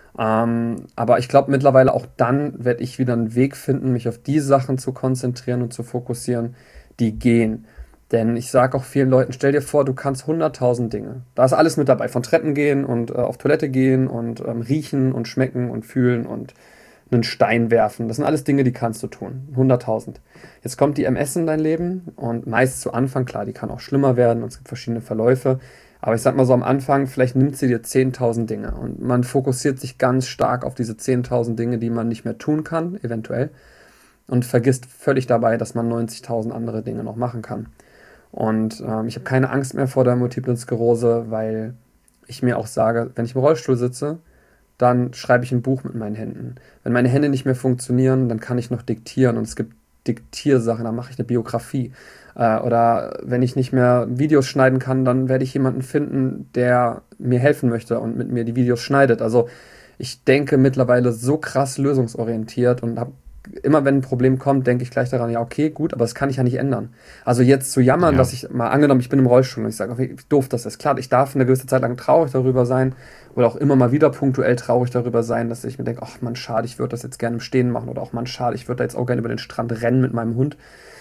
Aber ich glaube mittlerweile auch dann werde ich wieder einen Weg finden, mich auf die Sachen zu konzentrieren und zu fokussieren, die gehen. Denn ich sage auch vielen Leuten, stell dir vor, du kannst 100.000 Dinge. Da ist alles mit dabei, von Treppen gehen und auf Toilette gehen und riechen und schmecken und fühlen und einen Stein werfen. Das sind alles Dinge, die kannst du tun. 100.000. Jetzt kommt die MS in dein Leben und meist zu Anfang, klar, die kann auch schlimmer werden und es gibt verschiedene Verläufe. Aber ich sag mal so am Anfang, vielleicht nimmt sie dir 10.000 Dinge und man fokussiert sich ganz stark auf diese 10.000 Dinge, die man nicht mehr tun kann, eventuell, und vergisst völlig dabei, dass man 90.000 andere Dinge noch machen kann. Und ich habe keine Angst mehr vor der Multiplen Sklerose, weil ich mir auch sage, wenn ich im Rollstuhl sitze, dann schreibe ich ein Buch mit meinen Händen. Wenn meine Hände nicht mehr funktionieren, dann kann ich noch diktieren und es gibt Diktiersachen, dann mache ich eine Biografie. Oder wenn ich nicht mehr Videos schneiden kann, dann werde ich jemanden finden, der mir helfen möchte und mit mir die Videos schneidet. Also ich denke mittlerweile so krass lösungsorientiert und habe immer, wenn ein Problem kommt, denke ich gleich daran, ja okay, gut, aber das kann ich ja nicht ändern. Also jetzt zu jammern, dass ich mal angenommen, ich bin im Rollstuhl und ich sage, okay, wie doof das ist. Klar, ich darf eine gewisse Zeit lang traurig darüber sein oder auch immer mal wieder punktuell traurig darüber sein, dass ich mir denke, ach Mann, schade, ich würde das jetzt gerne im Stehen machen oder auch Mann, schade, ich würde da jetzt auch gerne über den Strand rennen mit meinem Hund.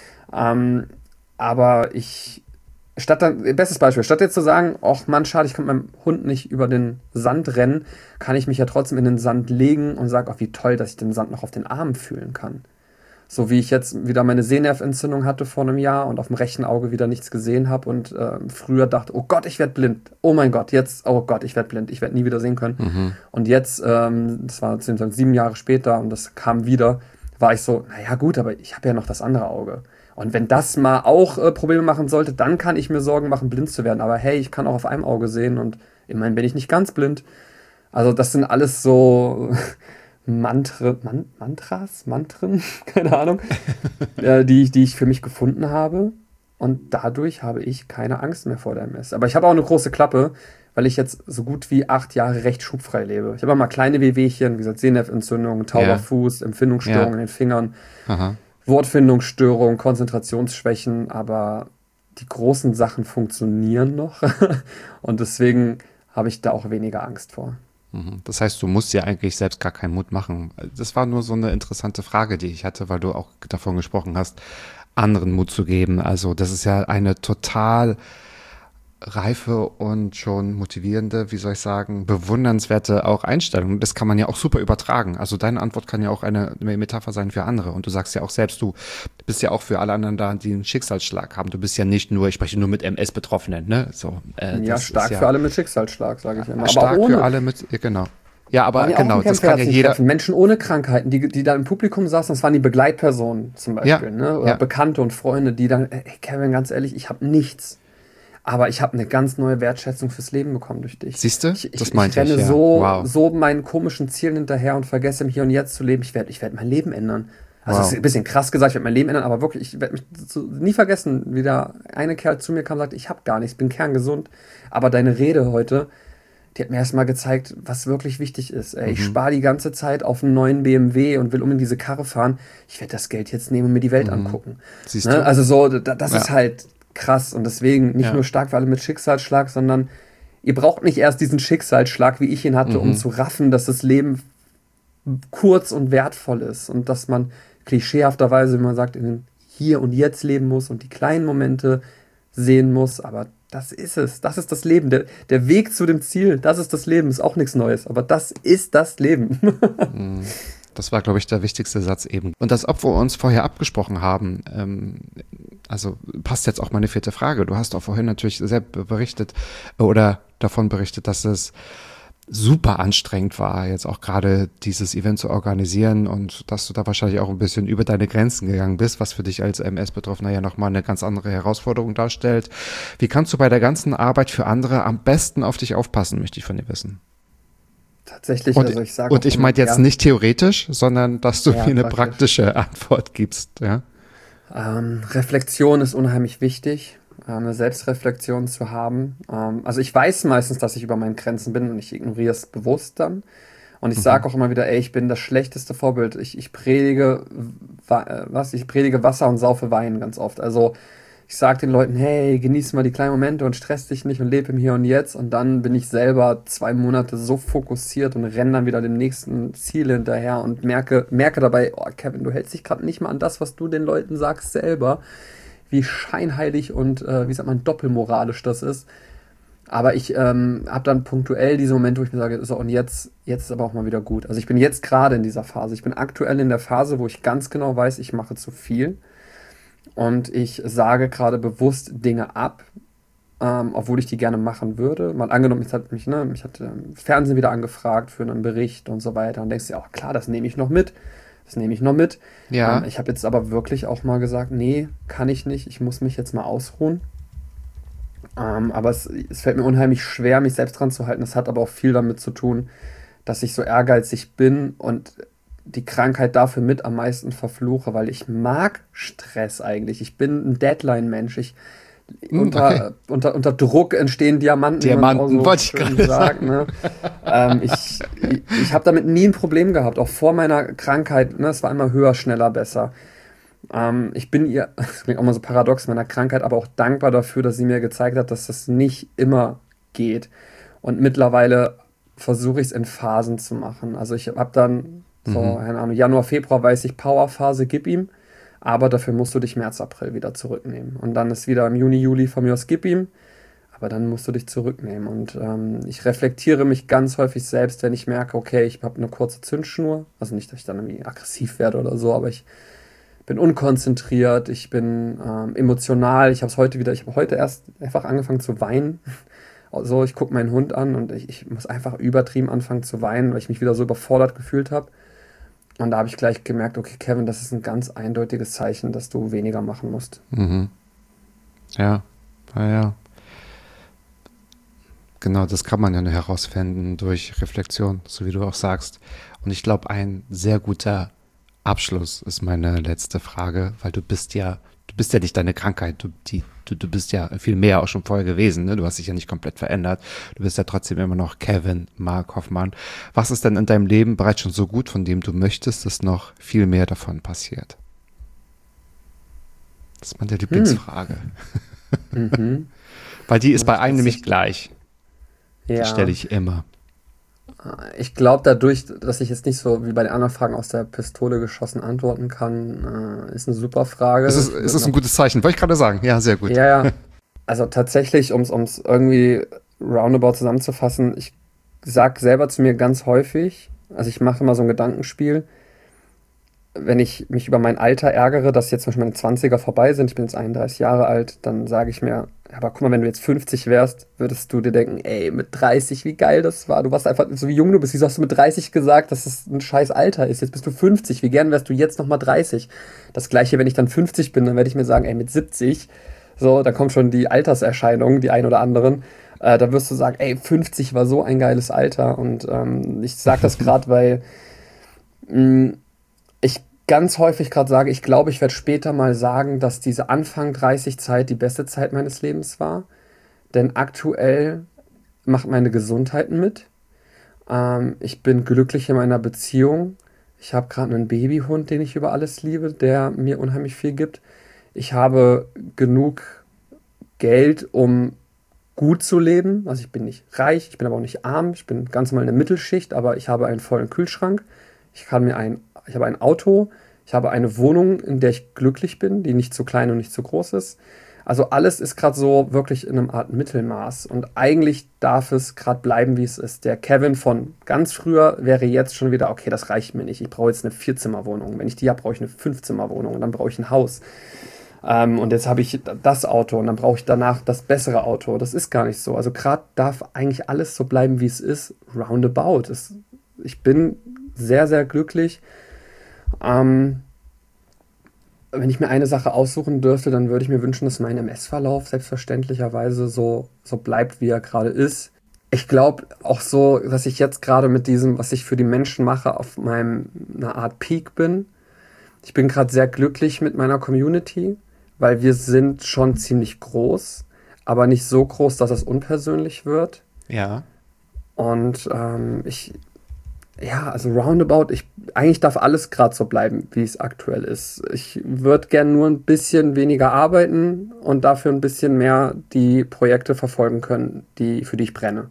Aber bestes Beispiel, statt jetzt zu sagen, ach Mann, schade, ich kann mit meinem Hund nicht über den Sand rennen, kann ich mich ja trotzdem in den Sand legen und sage, ach wie toll, dass ich den Sand noch auf den Armen fühlen kann. So wie ich jetzt wieder meine Sehnerventzündung hatte vor einem Jahr und auf dem rechten Auge wieder nichts gesehen habe und früher dachte, oh Gott, ich werde blind. Oh mein Gott, jetzt, oh Gott, ich werde blind. Ich werde nie wieder sehen können. Mhm. Und jetzt, das war 7 Jahre später und das kam wieder, war ich so, naja gut, aber ich habe ja noch das andere Auge. Und wenn das mal auch Probleme machen sollte, dann kann ich mir Sorgen machen, blind zu werden. Aber hey, ich kann auch auf einem Auge sehen und immerhin bin ich nicht ganz blind. Also das sind alles so Mantren, keine Ahnung, die ich für mich gefunden habe. Und dadurch habe ich keine Angst mehr vor der MS. Aber ich habe auch eine große Klappe, weil ich jetzt so gut wie 8 Jahre recht schubfrei lebe. Ich habe auch mal kleine Wehwehchen, wie gesagt, Sehnerventzündung, tauber Fuß, Empfindungsstörungen in den Fingern. Aha. Wortfindungsstörung, Konzentrationsschwächen, aber die großen Sachen funktionieren noch und deswegen habe ich da auch weniger Angst vor. Das heißt, du musst dir eigentlich selbst gar keinen Mut machen. Das war nur so eine interessante Frage, die ich hatte, weil du auch davon gesprochen hast, anderen Mut zu geben. Also das ist ja eine total reife und schon motivierende, wie soll ich sagen, bewundernswerte auch Einstellung. Das kann man ja auch super übertragen. Also deine Antwort kann ja auch eine Metapher sein für andere. Und du sagst ja auch selbst, du bist ja auch für alle anderen da, die einen Schicksalsschlag haben. Du bist ja nicht nur, ich spreche nur mit MS-Betroffenen, ne? So, ja, stark für alle mit Schicksalsschlag, sage ich immer. Stark aber ohne, für alle mit, genau. Ja, aber genau, das kann ja jeder. Menschen ohne Krankheiten, die da im Publikum saßen, das waren die Begleitpersonen zum Beispiel, ne? Oder Bekannte und Freunde, die dann, ey Kevin, ganz ehrlich, ich habe nichts. Aber ich habe eine ganz neue Wertschätzung fürs Leben bekommen durch dich. Siehst du? Das meinte ich. Ich renne so meinen komischen Zielen hinterher und vergesse im Hier und Jetzt zu leben. Ich werd mein Leben ändern. Also das ist ein bisschen krass gesagt, ich werde mein Leben ändern, aber wirklich, ich werde mich nie vergessen, wie der eine Kerl zu mir kam und sagte, ich habe gar nichts, bin kerngesund. Aber deine Rede heute, die hat mir erstmal gezeigt, was wirklich wichtig ist. Ich spare die ganze Zeit auf einen neuen BMW und will unbedingt diese Karre fahren. Ich werde das Geld jetzt nehmen und mir die Welt angucken. Siehst du? Also so, das ist halt krass und deswegen nicht nur stark für alle mit Schicksalsschlag, sondern ihr braucht nicht erst diesen Schicksalsschlag, wie ich ihn hatte, um zu raffen, dass das Leben kurz und wertvoll ist und dass man klischeehafterweise, wie man sagt, in den Hier und Jetzt leben muss und die kleinen Momente sehen muss, aber das ist es, das ist das Leben, der Weg zu dem Ziel, das ist das Leben, ist auch nichts Neues, aber das ist das Leben. Das war, glaube ich, der wichtigste Satz eben. Und das, ob wir uns vorher abgesprochen haben, also passt jetzt auch meine 4. Frage. Du hast auch vorhin natürlich sehr berichtet oder davon berichtet, dass es super anstrengend war, jetzt auch gerade dieses Event zu organisieren und dass du da wahrscheinlich auch ein bisschen über deine Grenzen gegangen bist, was für dich als MS-Betroffener ja nochmal eine ganz andere Herausforderung darstellt. Wie kannst du bei der ganzen Arbeit für andere am besten auf dich aufpassen, möchte ich von dir wissen. Tatsächlich, und, also ich sage. Und ich meine jetzt nicht theoretisch, sondern dass du mir eine praktische Antwort gibst. Ja? Reflexion ist unheimlich wichtig, eine Selbstreflexion zu haben. Also ich weiß meistens, dass ich über meinen Grenzen bin und ich ignoriere es bewusst dann. Und ich sage auch immer wieder, ich bin das schlechteste Vorbild. Ich predige Wasser und saufe Wein ganz oft. Also ich sage den Leuten, hey, genieß mal die kleinen Momente und stress dich nicht und lebe im Hier und Jetzt. Und dann bin ich selber 2 Monate so fokussiert und renne dann wieder dem nächsten Ziel hinterher und merke dabei, oh Kevin, du hältst dich gerade nicht mal an das, was du den Leuten sagst selber. Wie scheinheilig und, doppelmoralisch das ist. Aber ich habe dann punktuell diese Momente, wo ich mir sage, so und jetzt ist aber auch mal wieder gut. Also ich bin jetzt gerade in dieser Phase. Ich bin aktuell in der Phase, wo ich ganz genau weiß, ich mache zu viel. Und ich sage gerade bewusst Dinge ab, obwohl ich die gerne machen würde. Mal angenommen, mich hat Fernsehen wieder angefragt für einen Bericht und so weiter. Und denkst du, ja, klar, das nehme ich noch mit. Ja. Ich habe jetzt aber wirklich auch mal gesagt, nee, kann ich nicht. Ich muss mich jetzt mal ausruhen. Aber es fällt mir unheimlich schwer, mich selbst dran zu halten. Das hat aber auch viel damit zu tun, dass ich so ehrgeizig bin und die Krankheit dafür mit am meisten verfluche, weil ich mag Stress eigentlich. Ich bin ein Deadline-Mensch. Unter Druck entstehen Diamanten, Diamanten, wollte ich gerade sagen. Ne? Ich habe damit nie ein Problem gehabt, auch vor meiner Krankheit. Ne? Es war immer höher, schneller, besser. Ich bin ihr, das klingt auch mal so paradox, meiner Krankheit, aber auch dankbar dafür, dass sie mir gezeigt hat, dass das nicht immer geht. Und mittlerweile versuche ich es in Phasen zu machen. Also ich habe dann keine Ahnung, Januar, Februar weiß ich, Powerphase, gib ihm. Aber dafür musst du dich März, April wieder zurücknehmen. Und dann ist wieder im Juni, Juli von mir aus, gib ihm. Aber dann musst du dich zurücknehmen. Und ich reflektiere mich ganz häufig selbst, wenn ich merke, okay, ich habe eine kurze Zündschnur. Also nicht, dass ich dann irgendwie aggressiv werde oder so, aber ich bin unkonzentriert, ich bin emotional. Ich habe heute erst einfach angefangen zu weinen. Also ich gucke meinen Hund an und ich muss einfach übertrieben anfangen zu weinen, weil ich mich wieder so überfordert gefühlt habe. Und da habe ich gleich gemerkt, okay, Kevin, das ist ein ganz eindeutiges Zeichen, dass du weniger machen musst. Mhm. Ja. Genau, das kann man ja nur herausfinden durch Reflexion, so wie du auch sagst. Und ich glaube, ein sehr guter Abschluss ist meine letzte Frage, weil du bist ja nicht deine Krankheit, du bist ja viel mehr auch schon vorher gewesen, ne? Du hast dich ja nicht komplett verändert, du bist ja trotzdem immer noch Kevin Mark Hoffmann. Was ist denn in deinem Leben bereits schon so gut, von dem du möchtest, dass noch viel mehr davon passiert? Das ist meine Lieblingsfrage. Weil die ist bei einem nämlich gleich. Ja. Die stelle ich immer. Ich glaube, dadurch, dass ich jetzt nicht so wie bei den anderen Fragen aus der Pistole geschossen antworten kann, ist eine super Frage. Es ist ein gutes Zeichen, wollte ich gerade sagen. Ja, sehr gut. Ja. Also tatsächlich, um es irgendwie roundabout zusammenzufassen, ich sage selber zu mir ganz häufig, also ich mache immer so ein Gedankenspiel, wenn ich mich über mein Alter ärgere, dass jetzt zum Beispiel meine 20er vorbei sind, ich bin jetzt 31 Jahre alt, dann sage ich mir, aber guck mal, wenn du jetzt 50 wärst, würdest du dir denken, ey, mit 30, wie geil das war. Du warst einfach, so wie jung du bist, wieso hast du mit 30 gesagt, dass das ein scheiß Alter ist? Jetzt bist du 50, wie gern wärst du jetzt nochmal 30? Das Gleiche, wenn ich dann 50 bin, dann werde ich mir sagen, ey, mit 70, so, da kommen schon die Alterserscheinungen, die ein oder anderen. Da wirst du sagen, ey, 50 war so ein geiles Alter. Und ich sage das gerade, weil ich ganz häufig gerade sage, ich glaube, ich werde später mal sagen, dass diese Anfang 30 Zeit die beste Zeit meines Lebens war. Denn aktuell macht meine Gesundheit mit. Ich bin glücklich in meiner Beziehung. Ich habe gerade einen Babyhund, den ich über alles liebe, der mir unheimlich viel gibt. Ich habe genug Geld, um gut zu leben. Also ich bin nicht reich, ich bin aber auch nicht arm. Ich bin ganz normal in der Mittelschicht, aber ich habe einen vollen Kühlschrank. Ich habe ein Auto, ich habe eine Wohnung, in der ich glücklich bin, die nicht zu klein und nicht zu groß ist. Also alles ist gerade so wirklich in einem Art Mittelmaß. Und eigentlich darf es gerade bleiben, wie es ist. Der Kevin von ganz früher wäre jetzt schon wieder, okay, das reicht mir nicht. Ich brauche jetzt eine 4-Zimmer-Wohnung. Wenn ich die habe, brauche ich eine 5-Zimmer-Wohnung und dann brauche ich ein Haus. Und jetzt habe ich das Auto und dann brauche ich danach das bessere Auto. Das ist gar nicht so. Also gerade darf eigentlich alles so bleiben, wie es ist, roundabout. Ich bin sehr, sehr glücklich. Wenn ich mir eine Sache aussuchen dürfte, dann würde ich mir wünschen, dass mein MS-Verlauf selbstverständlicherweise so bleibt, wie er gerade ist. Ich glaube auch so, dass ich jetzt gerade mit diesem, was ich für die Menschen mache, auf einer Art Peak bin. Ich bin gerade sehr glücklich mit meiner Community, weil wir sind schon ziemlich groß, aber nicht so groß, dass es unpersönlich wird. Ja. Und also roundabout, eigentlich darf alles gerade so bleiben, wie es aktuell ist. Ich würde gern nur ein bisschen weniger arbeiten und dafür ein bisschen mehr die Projekte verfolgen können, für die ich brenne.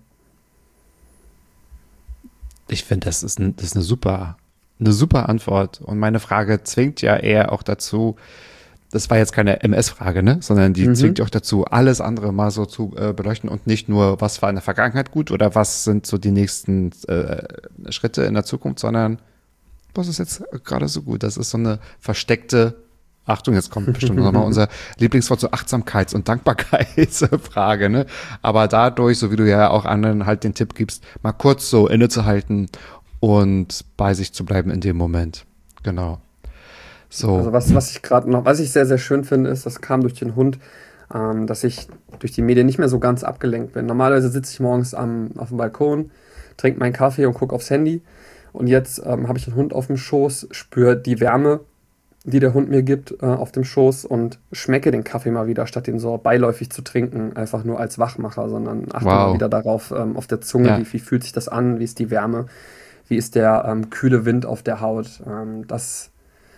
Ich finde, das ist eine super Antwort. Und meine Frage zwingt ja eher auch dazu, das war jetzt keine MS-Frage, ne? Sondern die zwingt dich auch dazu, alles andere mal so zu beleuchten und nicht nur, was war in der Vergangenheit gut oder was sind so die nächsten Schritte in der Zukunft, sondern was ist jetzt gerade so gut? Das ist so eine versteckte, Achtung, jetzt kommt bestimmt nochmal unser Lieblingswort, so Achtsamkeits- und Dankbarkeitsfrage, ne? Aber dadurch, so wie du ja auch anderen halt den Tipp gibst, mal kurz so innezuhalten und bei sich zu bleiben in dem Moment. Genau. So. Also was ich sehr, sehr schön finde, ist, das kam durch den Hund, dass ich durch die Medien nicht mehr so ganz abgelenkt bin. Normalerweise sitze ich morgens auf dem Balkon, trinke meinen Kaffee und gucke aufs Handy. Und jetzt habe ich den Hund auf dem Schoß, spüre die Wärme, die der Hund mir gibt, auf dem Schoß und schmecke den Kaffee mal wieder, statt den so beiläufig zu trinken, einfach nur als Wachmacher, sondern achte mal wieder darauf, auf der Zunge, wie fühlt sich das an, wie ist die Wärme, wie ist der kühle Wind auf der Haut. Das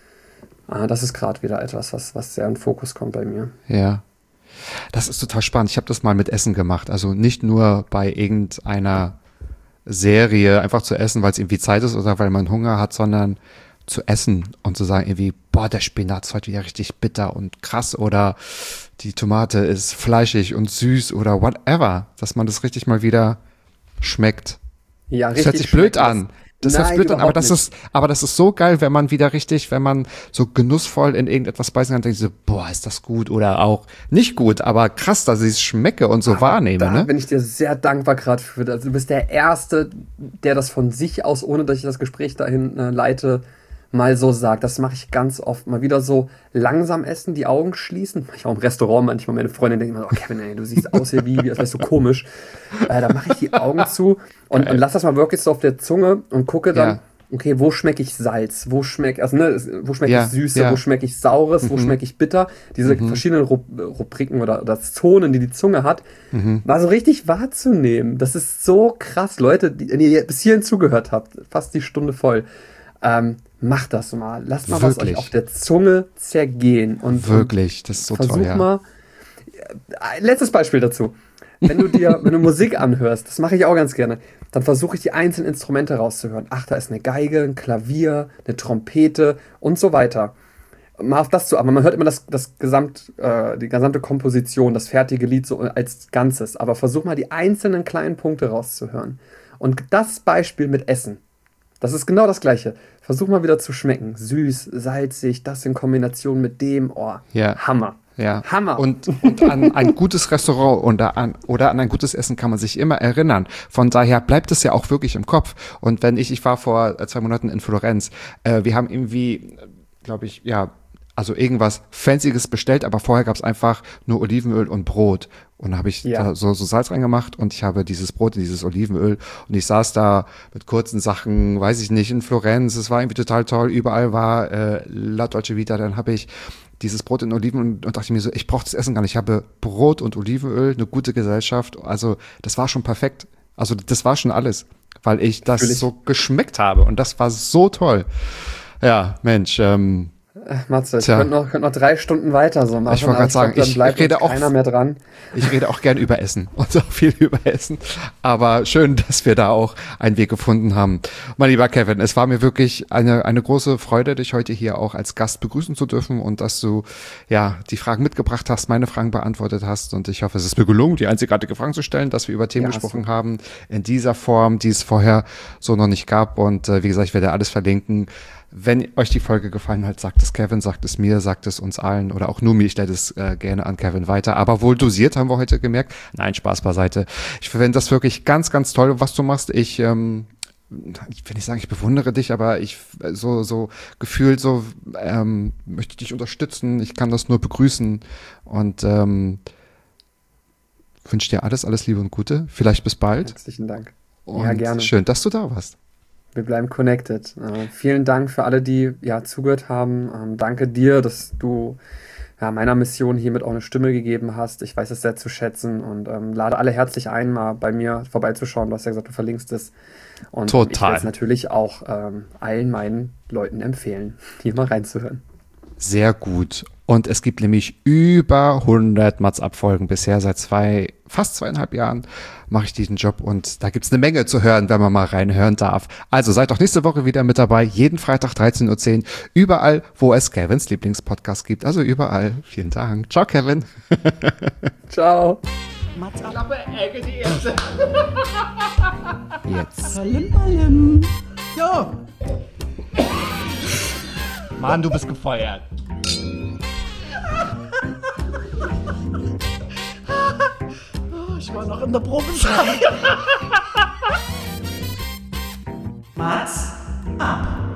ist gerade wieder etwas, was sehr in den Fokus kommt bei mir. Ja, das ist total spannend. Ich habe das mal mit Essen gemacht, also nicht nur bei irgendeiner Serie einfach zu essen, weil es irgendwie Zeit ist oder weil man Hunger hat, sondern zu essen und zu sagen irgendwie, boah, der Spinat ist heute wieder richtig bitter und krass oder die Tomate ist fleischig und süß oder whatever, dass man das richtig mal wieder schmeckt. Ja, das hört sich blöd an. Das hört sich blöd an, aber das ist so geil, wenn man so genussvoll in irgendetwas beißen kann, denke ich so, boah, ist das gut oder auch nicht gut, aber krass, dass ich es schmecke und so wahrnehme. Da bin ich dir sehr dankbar gerade für. Also du bist der Erste, der das von sich aus, ohne dass ich das Gespräch dahin leite, mal so sagt. Das mache ich ganz oft. Mal wieder so langsam essen, die Augen schließen. Mach ich auch im Restaurant manchmal. Meine Freundin denkt immer so, oh Kevin, ey, du siehst aus hier wie als wärst du komisch. Da mache ich die Augen zu und lass das mal wirklich so auf der Zunge und gucke dann, okay, wo schmecke ich Salz? Wo schmecke ich Süße? Wo schmecke ich Saures? Wo schmecke ich bitter? Diese verschiedenen Rubriken oder Zonen, die Zunge hat, mal so richtig wahrzunehmen. Das ist so krass. Leute, wenn ihr bis hierhin zugehört habt, fast die Stunde voll, macht das mal. Lasst mal was euch auf der Zunge zergehen. Und wirklich, das ist so toll. Versuch mal. Letztes Beispiel dazu. Wenn du Musik anhörst, das mache ich auch ganz gerne, dann versuche ich die einzelnen Instrumente rauszuhören. Ach, da ist eine Geige, ein Klavier, eine Trompete und so weiter. Mal auf das zu, aber man hört immer die gesamte Komposition, das fertige Lied so als Ganzes. Aber versuch mal die einzelnen kleinen Punkte rauszuhören. Und das Beispiel mit Essen. Das ist genau das Gleiche. Versuch mal wieder zu schmecken. Süß, salzig, das in Kombination mit dem. Oh, Hammer. Ja. Hammer. Und an ein gutes Restaurant oder an ein gutes Essen kann man sich immer erinnern. Von daher bleibt es ja auch wirklich im Kopf. Und ich war vor 2 Monaten in Florenz, wir haben irgendwie, glaube ich, also irgendwas Fancyes bestellt, aber vorher gab es einfach nur Olivenöl und Brot. Und da habe ich da so Salz reingemacht und ich habe dieses Brot in dieses Olivenöl und ich saß da mit kurzen Sachen, weiß ich nicht, in Florenz, es war irgendwie total toll, überall war La Dolce Vita, dann habe ich dieses Brot in Olivenöl und dachte mir so, ich brauche das Essen gar nicht, ich habe Brot und Olivenöl, eine gute Gesellschaft, also das war schon perfekt, also das war schon alles, weil ich das so geschmeckt habe und das war so toll. Ja, Mensch, Matze, ich könnte noch 3 Stunden weiter so machen. Ich wollte gerade sagen, dann bleibt keiner mehr dran. Ich rede auch gern über Essen und so viel über Essen. Aber schön, dass wir da auch einen Weg gefunden haben. Mein lieber Kevin, es war mir wirklich eine große Freude, dich heute hier auch als Gast begrüßen zu dürfen und dass du die Fragen mitgebracht hast, meine Fragen beantwortet hast. Und ich hoffe, es ist mir gelungen, die einzigartige Fragen zu stellen, dass wir über Themen gesprochen haben in dieser Form, die es vorher so noch nicht gab. Und wie gesagt, ich werde alles verlinken. Wenn euch die Folge gefallen hat, sagt es Kevin, sagt es mir, sagt es uns allen oder auch nur mir. Ich leite es gerne an Kevin weiter. Aber wohl dosiert, haben wir heute gemerkt. Nein, Spaß beiseite. Ich finde das wirklich ganz, ganz toll, was du machst. Ich will nicht sagen, ich bewundere dich, aber ich so gefühlt möchte dich unterstützen. Ich kann das nur begrüßen und wünsche dir alles Liebe und Gute. Vielleicht bis bald. Herzlichen Dank. Und gerne. Schön, dass du da warst. Wir bleiben connected. Vielen Dank für alle, die zugehört haben. Danke dir, dass du meiner Mission hiermit auch eine Stimme gegeben hast. Ich weiß es sehr zu schätzen und lade alle herzlich ein, mal bei mir vorbeizuschauen. Du hast ja gesagt, du verlinkst es. Und total. Ich werde es natürlich auch allen meinen Leuten empfehlen, hier mal reinzuhören. Sehr gut. Und es gibt nämlich über 100 Mats-Ab-Folgen bisher. Seit fast 2,5 Jahren mache ich diesen Job und da gibt's eine Menge zu hören, wenn man mal reinhören darf. Also seid doch nächste Woche wieder mit dabei. Jeden Freitag 13:10 Uhr. Überall, wo es Kevins Lieblingspodcast gibt. Also überall. Vielen Dank. Ciao, Kevin. Ciao. Mats ab. Klappe, Ecke, die erste. Jetzt. Palim. So. Mann, du bist gefeuert. Ich war noch in der Probezeit. Mats ab.